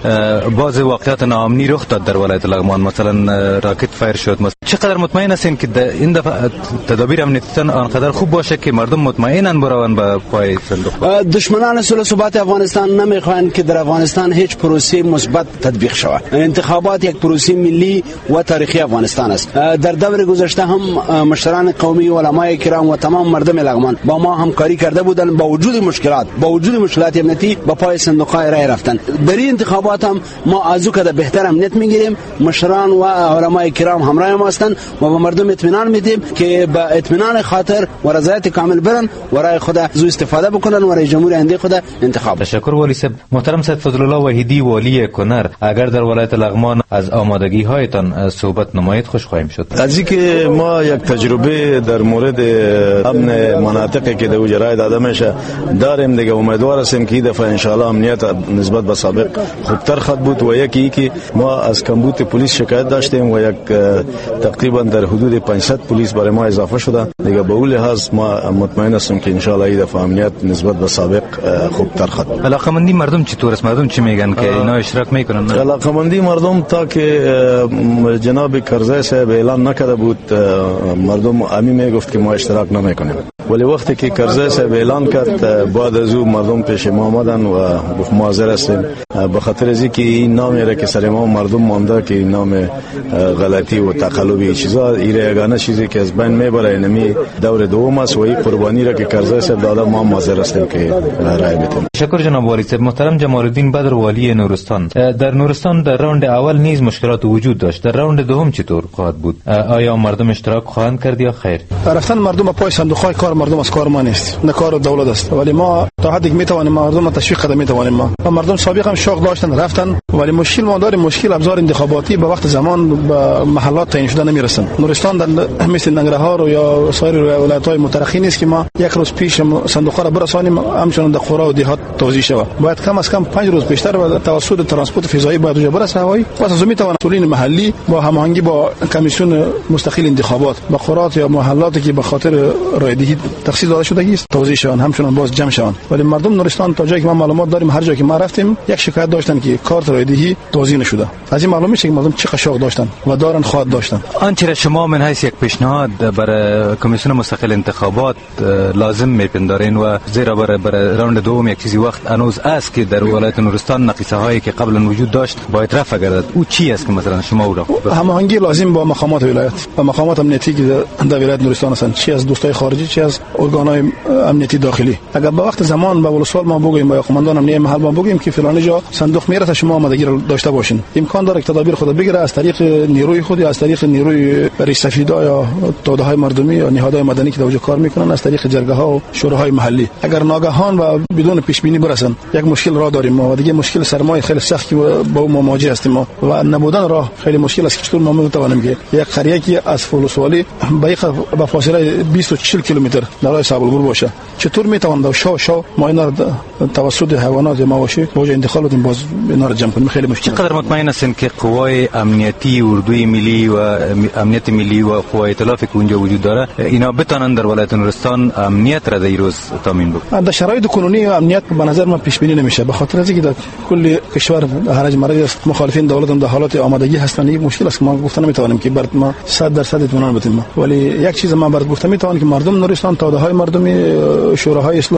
بعض واقعات ناامنی رخ داد در ولایت لغمان، مثلا راکت فایر شد. چقدر مطمئن هستین که این دفعه تدابیر امنیتی آنقدر خوب باشه که مردم مطمئنن بروند به پای صندوق؟ دشمنان صلح و ثبات افغانستان نمیخواهند که در افغانستان هیچ پروسه مثبت تطبیق شود. انتخابات یک پروسه ملی و تاریخی افغانستان است. در دور گذشته هم مشران قومی و علماء کرام و تمام مردم لغمان با ما همکاری کرده بودند، با وجود مشکلات امنیتی به پای صندوق‌های رای رفتند. در این انتخابات هم ما از او که بهتر امنیت میگیریم، مشران و علماء کرام همراه ما هستند و به مردم اطمینان میدیم که با اطمینان خاطر و رضایت کامل برن و رای خود زو استفاده بکنن و رای جمهوری آینده خود انتخاب. تشکر والی صاحب. محترم سید فضل الله وحیدی والی کنر، اگر در ولایت لغمان از آمادگی هایتان صحبت نمایید خوش خواهیم شد. از اینکه ما یک تجربه در مورد امن مناطقی که در جرای داده میشه داریم دیگه، امیدوار هستیم که این دفعه ان شاء الله امنیت نسبت به سابق خوبتر خواهد بود و یکی که ما از کمبود پلیس شکایت داشتیم و یک تقریبا در حدود 500 پلیس برای ما اضافه شده دیگه. به اون لحاظ ما مطمئن هستیم که ان شاء الله این دفعه امنیت نسبت به سابق خوبتر خواهد بود. علاقمندی مردم چطور است؟ مردم چی میگن که اینا اشتراک میکنن؟ علاقمندی مردم تا که جناب کرزی صاحب اعلان نکرده بود مردم امی میگفت که ما اشتراک نمیکنیم، ولی وقتی که کرزی صاحب اعلان کرد بعد از او مردم پیش ما آمدن و گفت ما حاضر هستیم، به خاطر از اینکه این نامی را که سر ما مردم مانده که این نام غلطی و تقلبی چیزا ایره یگانه چیزی که از بین میبره اینمی دور دوم است و این قربانی را که کرزی صاحب داده ما حاضر هستیم که رای بدیم. تشکر جناب والی صاحب. محترم جمال الدین بدر والی نورستان، در نورستان در راوند اول نیز مشکلات وجود داشت، در راوند دوم چطور خواهد بود؟ آیا مردم اشتراک خواهند کرد یا خیر؟ رفتن مردم پای صندوق‌های کار مردم از کار ما نیست، نه کار دولت است، ولی ما تا حدی که میتوانیم مردم تشویق قدم میتوانیم. ما و مردم سابقا هم شوق داشتن رفتن، ولی مشکل ما داریم، مشکل ابزار انتخاباتی به وقت زمان به محلات تعیین شده نمیرسن. نورستان در مثل ننگرهار یا سایر ولایت‌های مترقی نیست که ما یک روز پیش صندوق را برسانیم همچنان در قرا و دیهات توزیع شود. باید کم از کم 5 روز پیشتر و توسط ترانسپورت فضایی باید اونجا برسه هوایی. پس از میتوان مسئولین محلی با هماهنگی با کمیسیون مستقل انتخابات به قرات یا محلاتی که به خاطر رایدهی تخصیص داده شده است توزیع شوند، همچنان باز جمع شوند. ولی مردم نورستان تا جایی که ما معلومات داریم هر جایی که ما رفتیم یک شکایت داشتن که کارت رایدهی توزیع نشده. از این معلوم میشه که مردم چه شوق داشتن و دارن خواهد داشتن. آنچه را شما من حیث یک پیشنهاد برای کمیسیون مستقل انتخابات لازم میپندارین و زیرا برای راند دوم یک چیزی وقت هنوز است که در ولایت نورستان نقیصه هایی که قبلا وجود داشت باید رفع گردد، او چی است که مثلا شما او را هماهنگی لازم با مقامات ولایت و مقامات امنیتی که در ولایت نورستان هستند، چی از دوستای خارجی چی از ارگان‌های امنیتی داخلی. اگر به وقت زمان به ولسوال ما بگوییم با قماندان امنیت محل ما بگوییم که فلان جا صندوق میره تا شما آمادگی را داشته باشین، امکان داره که تدابیر خود بگیره از طریق نیروی خود یا از طریق نیروی ریسفیدا یا توده‌های مردمی یا نهادهای مدنی که در اونجا کار میکنن، از طریق جرگه‌ها و شوراهای محلی. اگر ناگهان و بدون پیش بینی برسن یک مشکل را داریم ما و دیگه مشکل سرمایه خیلی سخت که با اون مواجه هستیم ما و نبودن راه خیلی مشکل است که چطور ما میتوانیم که یک قریه که از فولسوالی به فاصله 20 و 40 کیلومتر در راه سابلگور باشه چطور میتوان در شو ما اینا توسط حیوانات یا مواشی با انتقال بدیم باز اینا رو جمع کنیم. خیلی مشکل. چقدر مطمئن هستین که قوای امنیتی اردوی ملی و امنیت ملی و قوای ائتلافی که اونجا وجود داره اینا بتونن در ولایت نورستان امنیت را در این روز تامین بکنن؟ در شرایط کنونی امنیت به نظر من پیش بینی نمیشه، به خاطر از اینکه در کل کشور هر مرز است مخالفین دولت هم در حالت آمادگی هستن. این مشکل است که ما گفتن نمیتونیم که برات ما 100% اطمینان بدیم، ولی یک چیز ما برات گفتم میتونم که مردم نورستان، توده‌های مردمی، شوراهای